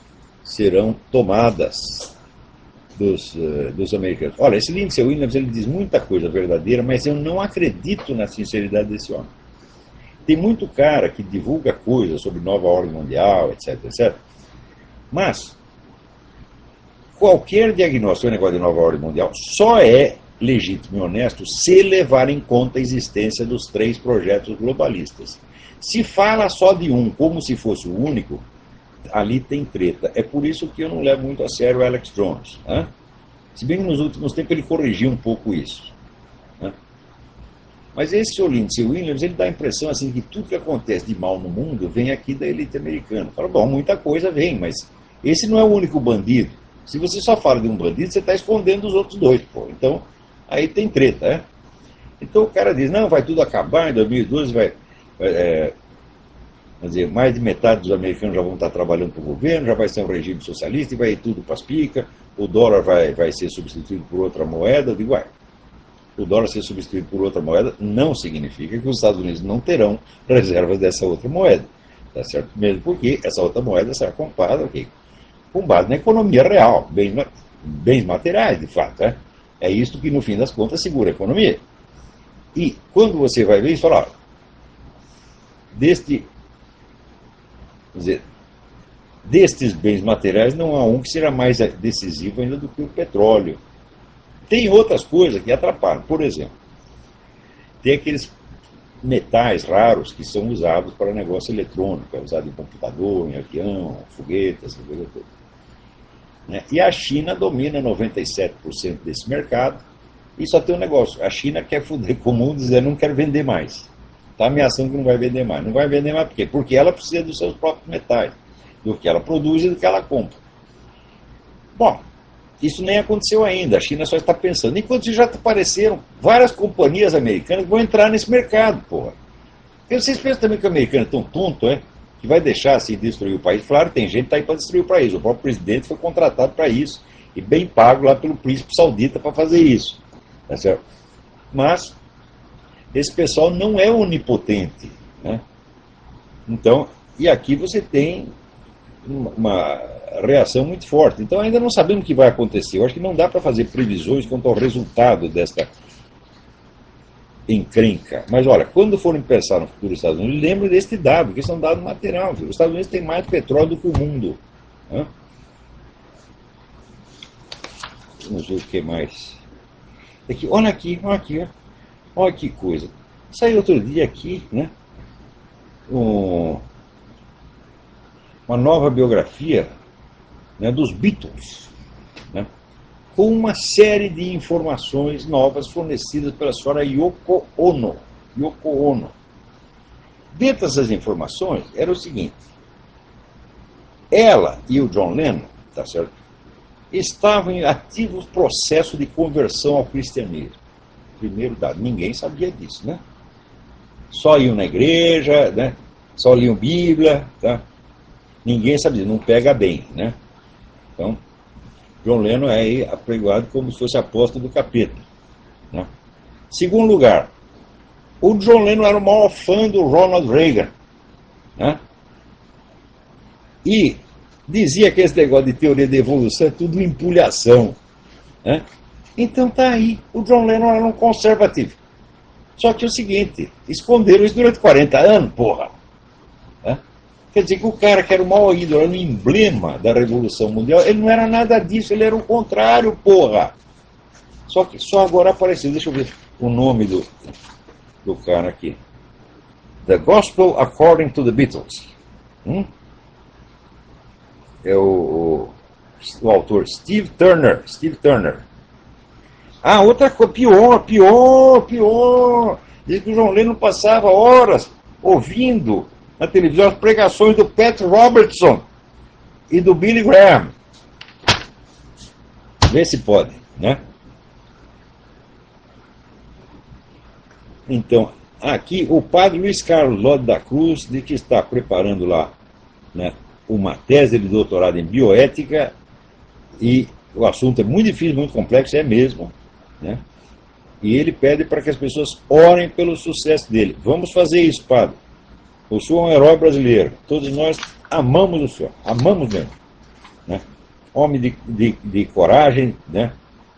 tomadas dos americanos. Olha, esse Lindsey Williams, ele diz muita coisa verdadeira, mas eu não acredito na sinceridade desse homem. Tem muito cara que divulga coisas sobre nova ordem mundial, etc, etc. Mas qualquer diagnóstico de negócio de nova ordem mundial só é legítimo e honesto se levar em conta a existência dos 3 projetos globalistas. Se fala só de um como se fosse o único, ali tem treta. É por isso que eu não levo muito a sério o Alex Jones. Né? Se bem que nos últimos tempos ele corrigiu um pouco isso. Né? Mas esse senhor Lindsey Williams, ele dá a impressão assim, que tudo que acontece de mal no mundo vem aqui da elite americana. Fala, bom, muita coisa vem, mas esse não é o único bandido. Se você só fala de um bandido, você está escondendo os outros 2. Pô. Então, aí tem treta. Né? Então o cara diz, não, vai tudo acabar, em 2012 quer dizer, mais de metade dos americanos já vão estar trabalhando para o governo, já vai ser um regime socialista e vai ir tudo para as picas, o dólar vai ser substituído por outra moeda. Eu digo, o dólar ser substituído por outra moeda não significa que os Estados Unidos não terão reservas dessa outra moeda. Tá certo? Mesmo porque essa outra moeda será comprada com base na economia real, bens materiais, de fato. Né? É isso que, no fim das contas, segura a economia. E quando você vai ver isso, fala, destes bens materiais não há um que será mais decisivo ainda do que o petróleo. Tem outras coisas que atrapalham. Por exemplo, tem aqueles metais raros que são usados para negócio eletrônico, é usado em computador, em avião, foguete, essa coisa toda. Né? E a China domina 97% desse mercado e só tem um negócio, a China quer foder com o mundo, dizendo não quer vender mais. Está ameaçando que não vai vender mais. Não vai vender mais por quê? Porque ela precisa dos seus próprios metais, do que ela produz e do que ela compra. Bom, isso nem aconteceu ainda, a China só está pensando. Enquanto já apareceram várias companhias americanas que vão entrar nesse mercado, porra. E vocês pensam também que o americano é tão tonto, que vai deixar assim destruir o país? Claro, tem gente que está aí para destruir o país. O próprio presidente foi contratado para isso, e bem pago lá pelo príncipe saudita para fazer isso. Tá certo? Mas esse pessoal não é onipotente. Né? Então, e aqui você tem uma reação muito forte. Então ainda não sabemos o que vai acontecer. Eu acho que não dá para fazer previsões quanto ao resultado desta encrenca. Mas olha, quando forem pensar no futuro dos Estados Unidos, lembrem deste dado, que isso é um dado material. Viu? Os Estados Unidos têm mais petróleo do que o mundo. Né? Vamos ver o que mais. Aqui, olha aqui, olha que coisa. Saiu outro dia aqui, né? Uma nova biografia, né, dos Beatles, né, com uma série de informações novas fornecidas pela senhora Yoko Ono. Dentro dessas informações era o seguinte: ela e o John Lennon, tá certo, estavam em ativo processo de conversão ao cristianismo. Primeiro dado, ninguém sabia disso, né? Só iam na igreja, né? Só liam Bíblia, tá? Ninguém sabe disso, não pega bem, né? Então, John Lennon é aí apregoado como se fosse apóstolo do capeta, né? Segundo lugar, o John Lennon era o maior fã do Ronald Reagan, né? E dizia que esse negócio de teoria da evolução é tudo empulhação, né? Então tá aí, o John Lennon era um conservativo. Só que é o seguinte, esconderam isso durante 40 anos, porra. Né? Quer dizer que o cara que era o maior ídolo, era o emblema da Revolução Mundial, ele não era nada disso, ele era o contrário, porra. Só que só agora apareceu, deixa eu ver o nome do cara aqui. The Gospel According to the Beatles. É o autor Steve Turner. Ah, outra coisa, pior. Diz que o John Lennon passava horas ouvindo na televisão as pregações do Pat Robertson e do Billy Graham. Vê se pode, né? Então, aqui o padre Luiz Carlos Lode da Cruz diz que está preparando lá, né, uma tese de doutorado em bioética, e o assunto é muito difícil, muito complexo, é mesmo, né? E ele pede para que as pessoas orem pelo sucesso dele. Vamos fazer isso, padre. O senhor é um herói brasileiro. Todos nós amamos o senhor, amamos mesmo, né? Homem de coragem, né?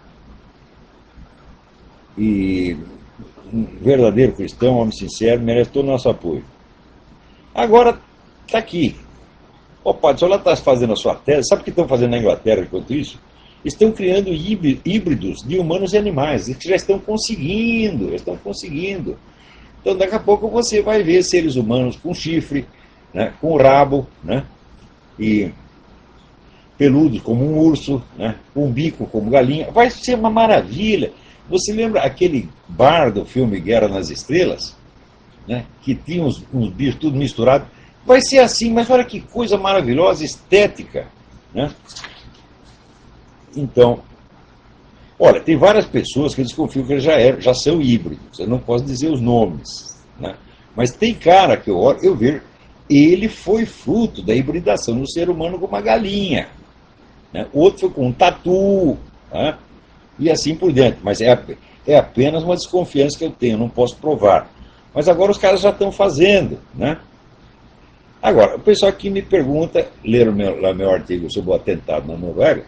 E um verdadeiro cristão, homem sincero, merece todo o nosso apoio. Agora, está aqui. Ó, padre, o senhor lá está fazendo a sua tese, sabe o que estão fazendo na Inglaterra enquanto isso? Estão criando híbridos de humanos e animais, eles já estão conseguindo, Então, daqui a pouco você vai ver seres humanos com chifre, né, com rabo, né, e peludos como um urso, né, com um bico como galinha. Vai ser uma maravilha. Você lembra aquele bar do filme Guerra nas Estrelas, né, que tinha uns bichos tudo misturado? Vai ser assim, mas olha que coisa maravilhosa, estética, né? Então, olha, tem várias pessoas que desconfiam que eles já são híbridos. Eu não posso dizer os nomes, né? Mas tem cara que eu vejo, ele foi fruto da hibridação do ser humano com uma galinha, né? Outro foi com um tatu, né? E assim por diante. Mas é apenas uma desconfiança que eu tenho, não posso provar. Mas agora os caras já estão fazendo, né? Agora, o pessoal aqui me pergunta, leram meu artigo sobre o atentado na Noruega.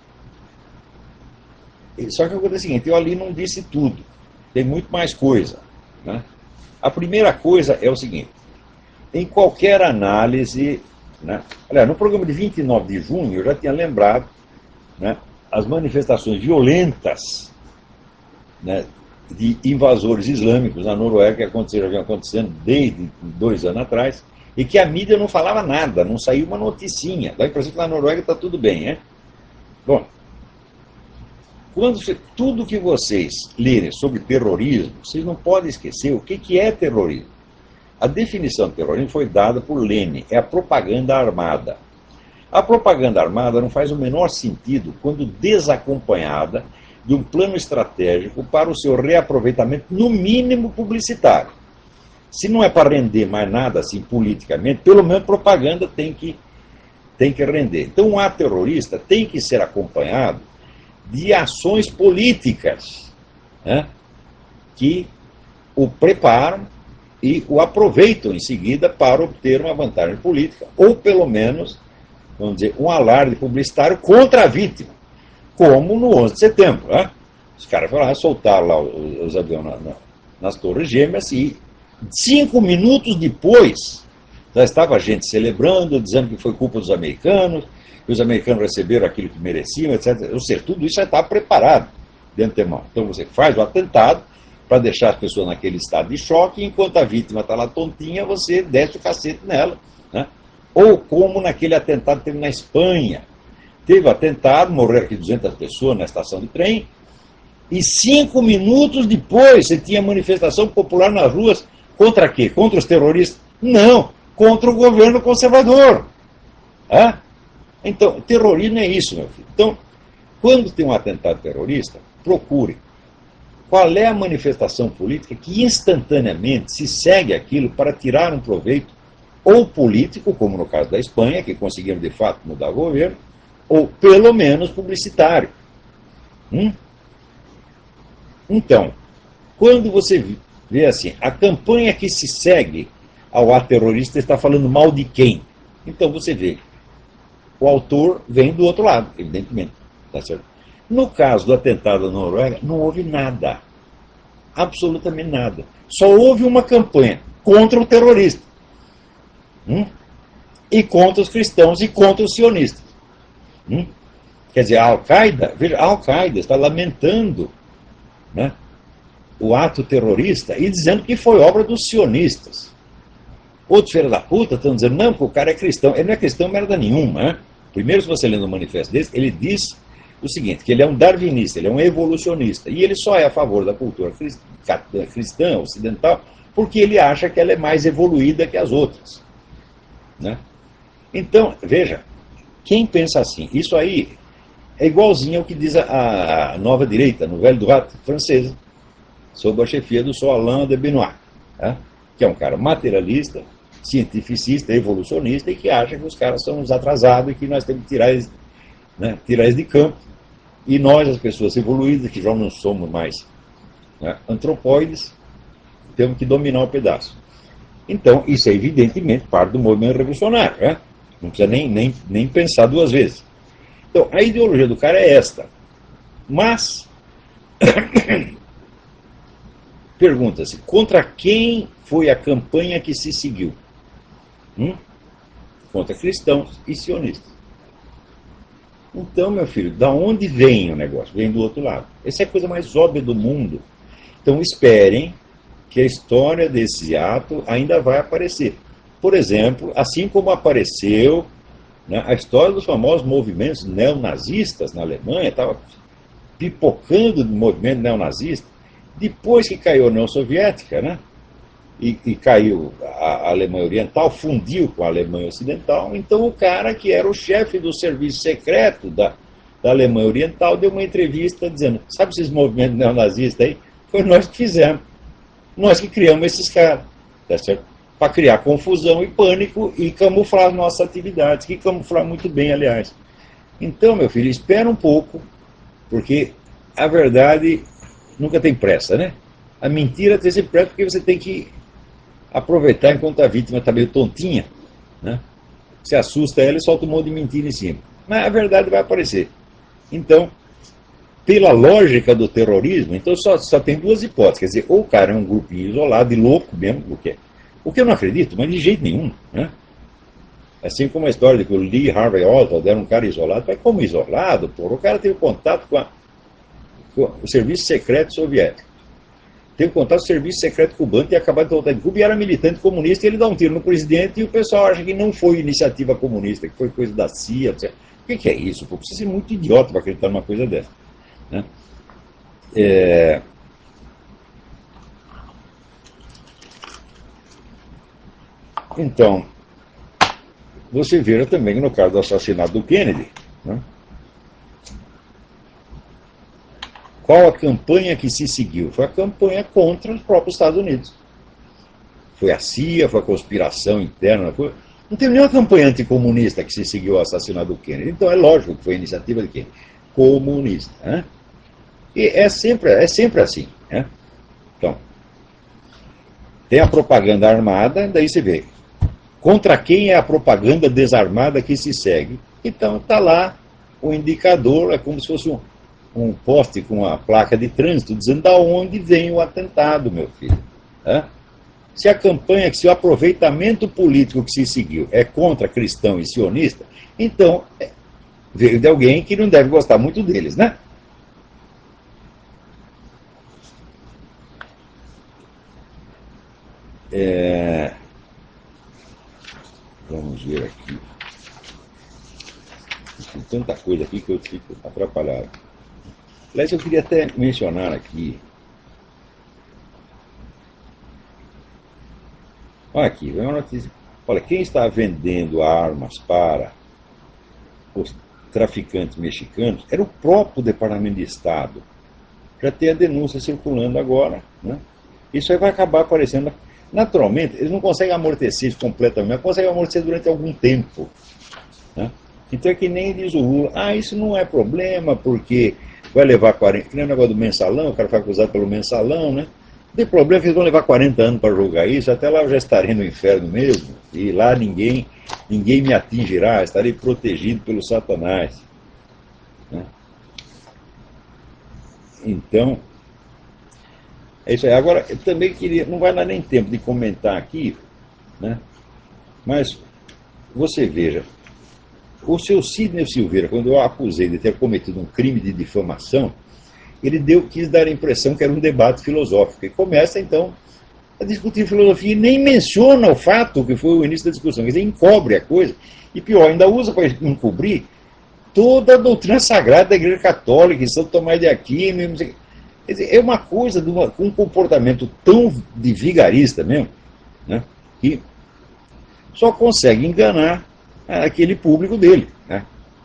Só que a coisa é a seguinte, eu ali não disse tudo, tem muito mais coisa, né? A primeira coisa é o seguinte, em qualquer análise, né? Aliás, no programa de 29 de junho eu já tinha lembrado, né, as manifestações violentas, né, de invasores islâmicos na Noruega que já vinham acontecendo desde 2 anos atrás, e que a mídia não falava nada, não saiu uma noticinha. Dá a impressão que na Noruega está tudo bem, né? Bom, tudo que vocês lerem sobre terrorismo, vocês não podem esquecer o que é terrorismo. A definição de terrorismo foi dada por Lenin, é a propaganda armada. A propaganda armada não faz o menor sentido quando desacompanhada de um plano estratégico para o seu reaproveitamento, no mínimo publicitário. Se não é para render mais nada assim politicamente, pelo menos propaganda tem que render. Então, um ato terrorista tem que ser acompanhado de ações políticas, né, que o preparam e o aproveitam em seguida para obter uma vantagem política, ou pelo menos, vamos dizer, um alarde publicitário contra a vítima, como no 11 de setembro. Né? Os caras foram lá, soltaram lá os aviões nas Torres Gêmeas e 5 minutos depois já estava a gente celebrando, dizendo que foi culpa dos americanos, que os americanos receberam aquilo que mereciam, etc. Ou seja, tudo isso já estava preparado de antemão. Então você faz o atentado para deixar as pessoas naquele estado de choque, e enquanto a vítima está lá tontinha, você desce o cacete nela. Né? Ou como naquele atentado que teve na Espanha. Teve atentado, morreram aqui 200 pessoas na estação de trem, e 5 minutos depois você tinha manifestação popular nas ruas. Contra quê? Contra os terroristas? Não, contra o governo conservador. Ah? Então, terrorismo é isso, meu filho. Então, quando tem um atentado terrorista, procure qual é a manifestação política que instantaneamente se segue aquilo para tirar um proveito ou político, como no caso da Espanha, que conseguiram de fato mudar o governo, ou pelo menos publicitário. Então, quando você vê assim, a campanha que se segue ao ato terrorista está falando mal de quem? Então você vê, o autor vem do outro lado, evidentemente. Tá certo? No caso do atentado na Noruega, não houve nada. Absolutamente nada. Só houve uma campanha contra o terrorista. E contra os cristãos e contra os sionistas. Quer dizer, a Al-Qaeda, veja, a Al-Qaeda está lamentando, né, o ato terrorista e dizendo que foi obra dos sionistas. Outros filhos da puta estão dizendo, não, porque o cara é cristão. Ele não é cristão merda nenhuma. Né? Primeiro, se você lê no manifesto dele, ele diz o seguinte, que ele é um darwinista, ele é um evolucionista, e ele só é a favor da cultura cristã, ocidental, porque ele acha que ela é mais evoluída que as outras. Né? Então, veja, quem pensa assim, isso aí é igualzinho ao que diz a nova direita, no Velho do Rato francesa, sob a chefia do Sr. Alain de Benoit, né? Que é um cara materialista, cientificista, evolucionista, e que acha que os caras são os atrasados e que nós temos que tirar eles, né, tirar eles de campo. E nós, as pessoas evoluídas, que já não somos mais, né, antropóides, temos que dominar o pedaço. Então, isso é evidentemente parte do movimento revolucionário. Né? Não precisa nem pensar duas vezes. Então, a ideologia do cara é esta. Mas, pergunta-se, contra quem foi a campanha que se seguiu? Contra cristãos e sionistas. Então, meu filho, da onde vem o negócio? Vem do outro lado. Essa é a coisa mais óbvia do mundo. Então, esperem que a história desse ato ainda vai aparecer. Por exemplo, assim como apareceu, né, a história dos famosos movimentos neonazistas na Alemanha, estava pipocando de movimento neonazista. Depois que caiu a União Soviética, né, e caiu a Alemanha Oriental, fundiu com a Alemanha Ocidental, então o cara que era o chefe do serviço secreto da Alemanha Oriental deu uma entrevista dizendo, sabe esses movimentos neonazistas aí? Foi nós que fizemos. Nós que criamos esses caras, tá certo? Para criar confusão e pânico e camuflar as nossas atividades, que camuflar muito bem, aliás. Então, meu filho, espera um pouco, porque a verdade nunca tem pressa, né? A mentira tem sempre pressa porque você tem que aproveitar enquanto a vítima está meio tontinha, né? Você assusta ela e solta um monte de mentira em cima. Mas a verdade vai aparecer. Então, pela lógica do terrorismo, então só tem duas hipóteses. Quer dizer, ou o cara é um grupinho isolado e louco mesmo, o que eu não acredito, mas de jeito nenhum. Né? Assim como a história de que o Lee Harvey Oswald era um cara isolado, mas como isolado, porra, o cara teve contato com o serviço secreto soviético. Teve contato com o serviço secreto cubano, tinha acabado de voltar de Cuba e era militante comunista, e ele dá um tiro no presidente e o pessoal acha que não foi iniciativa comunista, que foi coisa da CIA, etc. O que é isso? Pô? Precisa ser muito idiota para acreditar numa coisa dessa. Né? Então, você vê também no caso do assassinato do Kennedy, né? Qual a campanha que se seguiu? Foi a campanha contra os próprios Estados Unidos. Foi a CIA, foi a conspiração interna. Não teve nenhuma campanha anticomunista que se seguiu ao assassinato do Kennedy. Então é lógico que foi a iniciativa de quem? Comunista. Né? E é sempre assim. Né? Então, tem a propaganda armada, daí você vê contra quem é a propaganda desarmada que se segue. Então está lá o indicador, é como se fosse um poste com a placa de trânsito dizendo de onde vem o atentado, meu filho. Se a campanha, se o aproveitamento político que se seguiu é contra cristão e sionista, então veio de alguém que não deve gostar muito deles, né? Vamos ver aqui. Tem tanta coisa aqui que eu fico atrapalhado. Aliás, eu queria até mencionar aqui. Olha aqui, vem uma notícia. Olha, quem está vendendo armas para os traficantes mexicanos era o próprio Departamento de Estado. Já tem a denúncia circulando agora. Né? Isso aí vai acabar aparecendo naturalmente, eles não conseguem amortecer isso completamente, mas conseguem amortecer durante algum tempo. Né? Então é que nem diz o Lula, isso não é problema, porque vai levar 40, que nem o negócio do mensalão, o cara foi acusado pelo mensalão, né? Não tem problema que eles vão levar 40 anos para julgar isso, até lá eu já estarei no inferno mesmo, e lá ninguém me atingirá, estarei protegido pelo Satanás. Né? Então, é isso aí. Agora, eu também queria, não vai dar nem tempo de comentar aqui, né? Mas você veja, o seu Sidney Silveira, quando eu acusei de ter cometido um crime de difamação, ele quis dar a impressão que era um debate filosófico. E começa, então, a discutir filosofia e nem menciona o fato que foi o início da discussão. Quer dizer, encobre a coisa. E pior, ainda usa para encobrir toda a doutrina sagrada da Igreja Católica, São Tomás de Aquino. Quer dizer, é uma coisa com um comportamento tão de vigarista mesmo, né, que só consegue enganar aquele público dele, né,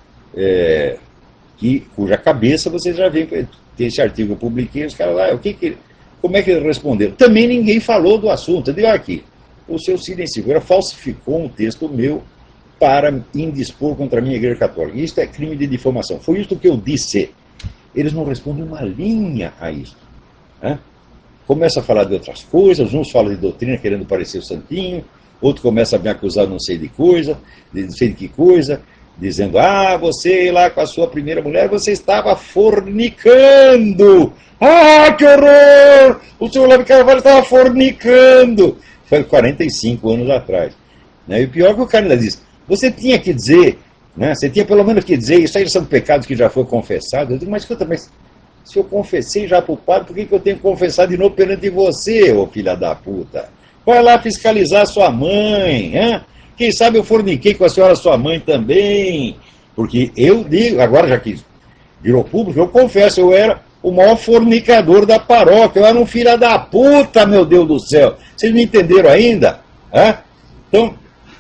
cuja cabeça você já vê. Tem esse artigo que eu publiquei, os caras lá, como é que eles responderam? Também ninguém falou do assunto. Eu digo aqui, o seu Sidney Silveira falsificou um texto meu para indispor contra a minha Igreja Católica. Isso é crime de difamação. Foi isso que eu disse. Eles não respondem uma linha a isso. Né? Começa a falar de outras coisas, uns falam de doutrina querendo parecer o santinho, outro começa a me acusar de não sei de coisa, de não sei de que coisa, dizendo, você lá com a sua primeira mulher, você estava fornicando. Que horror! O senhor Olavo de Carvalho estava fornicando. Foi 45 anos atrás. Né? E o pior é que o cara ainda diz, você tinha que dizer, né? Você tinha pelo menos que dizer, isso aí são pecados que já foi confessado. Eu digo, mas escuta, se eu confessei já para o padre, por que eu tenho que confessar de novo perante você, ô filha da puta? Vai lá fiscalizar sua mãe, hein? Quem sabe eu forniquei com a senhora sua mãe também. Porque eu digo, agora já que virou público, eu confesso, eu era o maior fornicador da paróquia. Eu era um filho da puta, meu Deus do céu. Vocês não entenderam ainda? Então,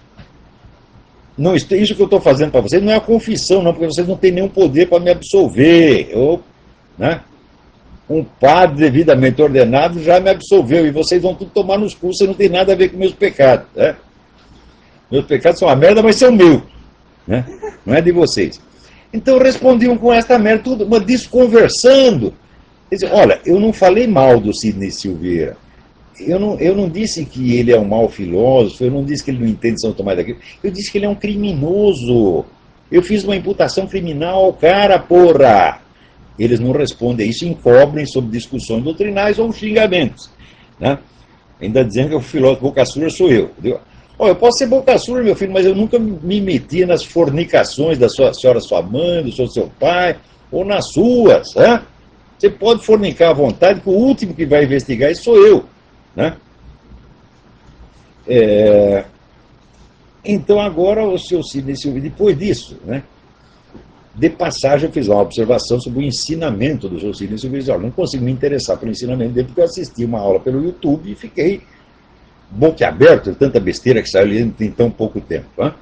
não, isso que eu estou fazendo para vocês não é a confissão, não, porque vocês não têm nenhum poder para me absolver. Né? Um padre devidamente ordenado já me absolveu, e vocês vão tudo tomar nos cursos, não tem nada a ver com meus pecados. Né? Meus pecados são uma merda, mas são meus. Né? Não é de vocês. Então respondiam com esta merda, tudo, mas desconversando. Olha, eu não falei mal do Sidney Silveira. Eu não disse que ele é um mau filósofo, eu não disse que ele não entende São Tomás daquilo. Eu disse que ele é um criminoso. Eu fiz uma imputação criminal ao cara, porra. Eles não respondem a isso, encobrem sobre discussões doutrinais ou xingamentos. Né? Ainda dizendo que o filósofo boca suja sou eu. Eu posso ser boca suja, meu filho, mas eu nunca me meti nas fornicações da senhora sua mãe, do seu pai, ou nas suas. Né? Você pode fornicar à vontade, que o último que vai investigar isso sou eu. Né? Então agora o seu Sidney Silveira, depois disso, né, de passagem eu fiz uma observação sobre o ensinamento do seu Sidney Silveira. Não consigo me interessar pelo ensinamento dele, porque eu assisti uma aula pelo YouTube e fiquei boquiaberto de tanta besteira que saiu ali em tão pouco tempo. Né?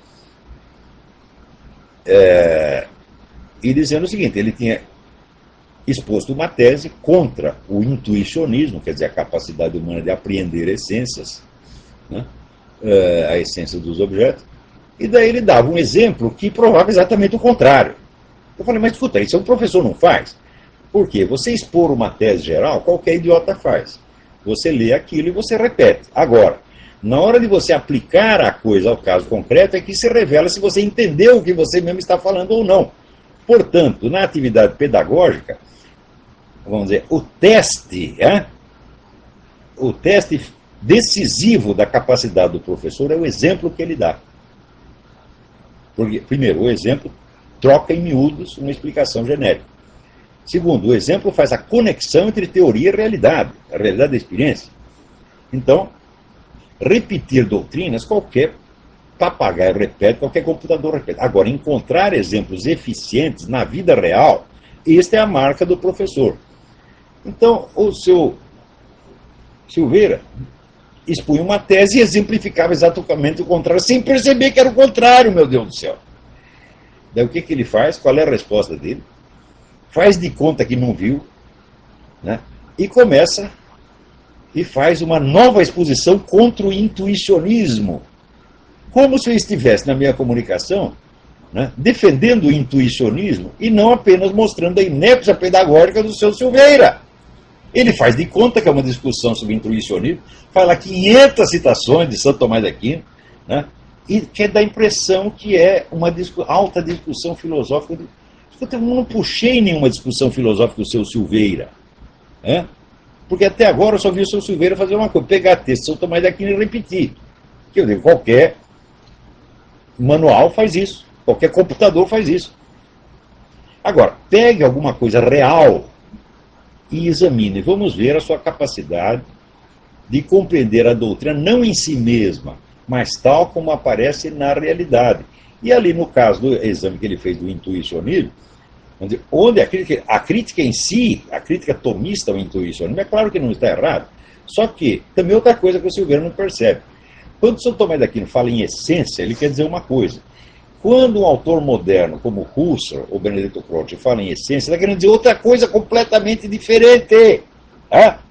E dizendo o seguinte, ele tinha exposto uma tese contra o intuicionismo, quer dizer, a capacidade humana de apreender essências, né? A essência dos objetos, e daí ele dava um exemplo que provava exatamente o contrário. Eu falei, mas escuta, isso um professor não faz. Por quê? Você expor uma tese geral, qualquer idiota faz. Você lê aquilo e você repete. Agora, na hora de você aplicar a coisa ao caso concreto, é que se revela se você entendeu o que você mesmo está falando ou não. Portanto, na atividade pedagógica, vamos dizer, o teste decisivo da capacidade do professor é o exemplo que ele dá. Porque, primeiro, o exemplo troca em miúdos uma explicação genérica. Segundo, o exemplo faz a conexão entre teoria e realidade, a realidade da experiência. Então, repetir doutrinas, qualquer papagaio repete, qualquer computador repete. Agora, encontrar exemplos eficientes na vida real, esta é a marca do professor. Então, o seu Silveira expunha uma tese e exemplificava exatamente o contrário, sem perceber que era o contrário, meu Deus do céu. Daí o que ele faz? Qual é a resposta dele? Faz de conta que não viu, né? E começa e faz uma nova exposição contra o intuicionismo. Como se eu estivesse na minha comunicação, né, defendendo o intuicionismo e não apenas mostrando a inépcia pedagógica do seu Silveira. Ele faz de conta que é uma discussão sobre intuicionismo, fala 500 citações de Santo Tomás de Aquino, né, e quer dar a impressão que é uma alta discussão filosófica. Eu não puxei nenhuma discussão filosófica do seu Silveira. Né? Porque até agora eu só vi o seu Silveira fazer uma coisa, pegar texto de Santo Tomás de Aquino e repetir. Que eu digo, qualquer manual faz isso, qualquer computador faz isso. Agora, pegue alguma coisa real e examine. Vamos ver a sua capacidade de compreender a doutrina, não em si mesma, mas tal como aparece na realidade. E ali, no caso do exame que ele fez do intuicionismo, onde a crítica em si, a crítica tomista ao intuicionismo, é claro que não está errado, só que também outra coisa que o Silveira não percebe. Quando São Tomás de Aquino fala em essência, ele quer dizer uma coisa. Quando um autor moderno, como Husserl ou Benedetto Croce, fala em essência, está querendo dizer outra coisa completamente diferente. Tá?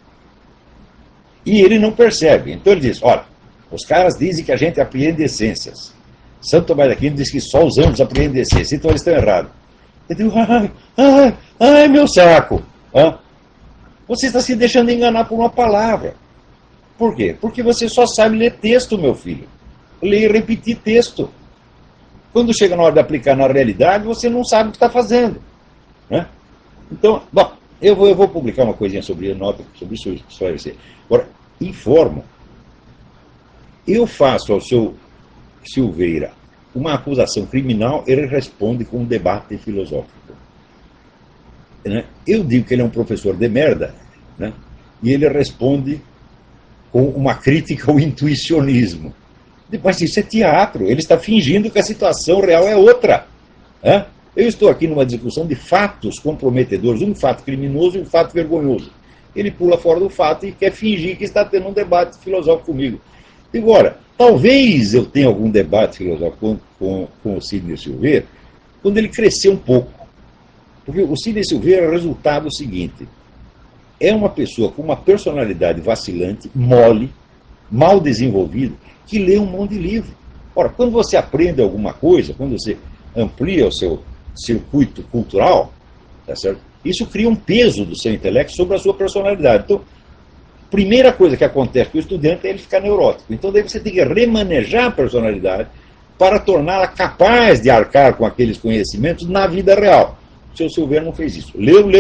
E ele não percebe. Então ele diz, olha, os caras dizem que a gente apreende essências. Santo Tomás de Aquino diz que só os anjos apreendem essências, então eles estão errados. Eu digo, ai, meu saco. Você está se deixando enganar por uma palavra. Por quê? Porque você só sabe ler texto, meu filho. Ler e repetir texto. Quando chega na hora de aplicar na realidade, você não sabe o que está fazendo. Né? Então, bom, eu vou publicar uma coisinha sobre isso, esclarecer. Agora, informo. Eu faço ao seu Silveira uma acusação criminal, ele responde com um debate filosófico. Né? Eu digo que ele é um professor de merda, né? E ele responde com uma crítica ao intuicionismo. Mas isso é teatro, ele está fingindo que a situação real é outra. Né? Eu estou aqui numa discussão de fatos comprometedores, um fato criminoso e um fato vergonhoso. Ele pula fora do fato e quer fingir que está tendo um debate filosófico comigo. Digo, ora, talvez eu tenha algum debate filosófico com o Sidney Silveira quando ele crescer um pouco. Porque o Sidney Silveira é o resultado seguinte. É uma pessoa com uma personalidade vacilante, mole, mal desenvolvida, que lê um monte de livro. Ora, quando você aprende alguma coisa, quando você amplia o seu circuito cultural, tá certo? Isso cria um peso do seu intelecto sobre a sua personalidade. Então, primeira coisa que acontece com o estudante é ele ficar neurótico. Então, daí você tem que remanejar a personalidade para torná-la capaz de arcar com aqueles conhecimentos na vida real. O seu Silveira não fez isso. Leu,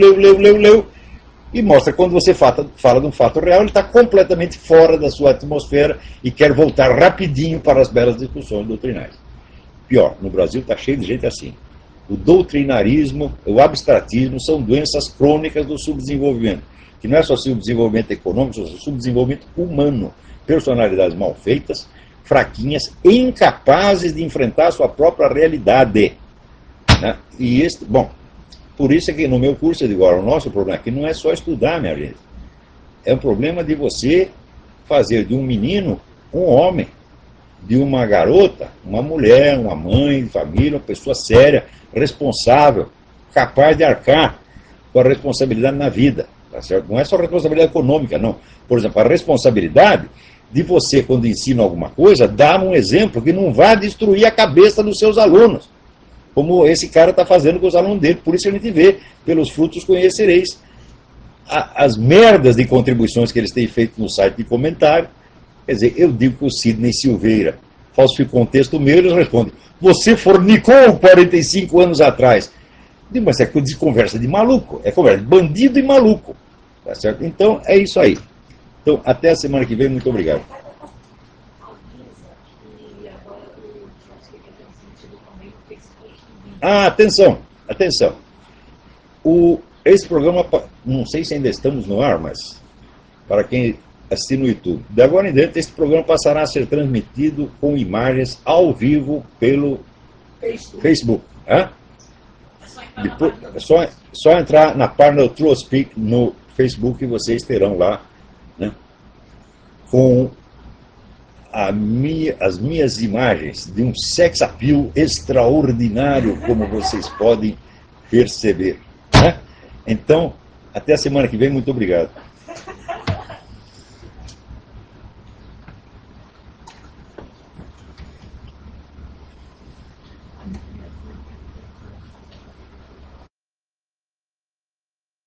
e mostra que quando você fala de um fato real, ele está completamente fora da sua atmosfera e quer voltar rapidinho para as belas discussões doutrinais. Pior, no Brasil está cheio de gente assim. O doutrinarismo, o abstratismo são doenças crônicas do subdesenvolvimento, que não é só subdesenvolvimento econômico, é subdesenvolvimento humano. Personalidades mal feitas, fraquinhas, incapazes de enfrentar a sua própria realidade. Né? E bom, por isso é que no meu curso eu digo, o nosso problema aqui não é só estudar, minha gente. É um problema de você fazer de um menino um homem, de uma garota, uma mulher, uma mãe de família, uma pessoa séria, responsável, capaz de arcar com a responsabilidade na vida. Tá certo? Não é só responsabilidade econômica, não. Por exemplo, a responsabilidade de você, quando ensina alguma coisa, dar um exemplo que não vá destruir a cabeça dos seus alunos. Como esse cara está fazendo com os alunos dele. Por isso a gente vê, pelos frutos conhecereis. As merdas de contribuições que eles têm feito no site de comentário. Quer dizer, eu digo que o Sidney Silveira falsificou um texto meu, eles respondem, você fornicou 45 anos atrás. Eu digo, mas é conversa de maluco, é conversa de bandido e maluco. Tá certo? Então, é isso aí. Então, até a semana que vem, muito obrigado. Atenção. Esse programa, não sei se ainda estamos no ar, mas para quem assiste no YouTube, de agora em diante, esse programa passará a ser transmitido com imagens ao vivo pelo Facebook. Depois, só entrar na página do TrueSpeak no Facebook e vocês terão lá, né, com as minhas imagens de um sex appeal extraordinário, como vocês podem perceber. Né? Então, até a semana que vem, muito obrigado.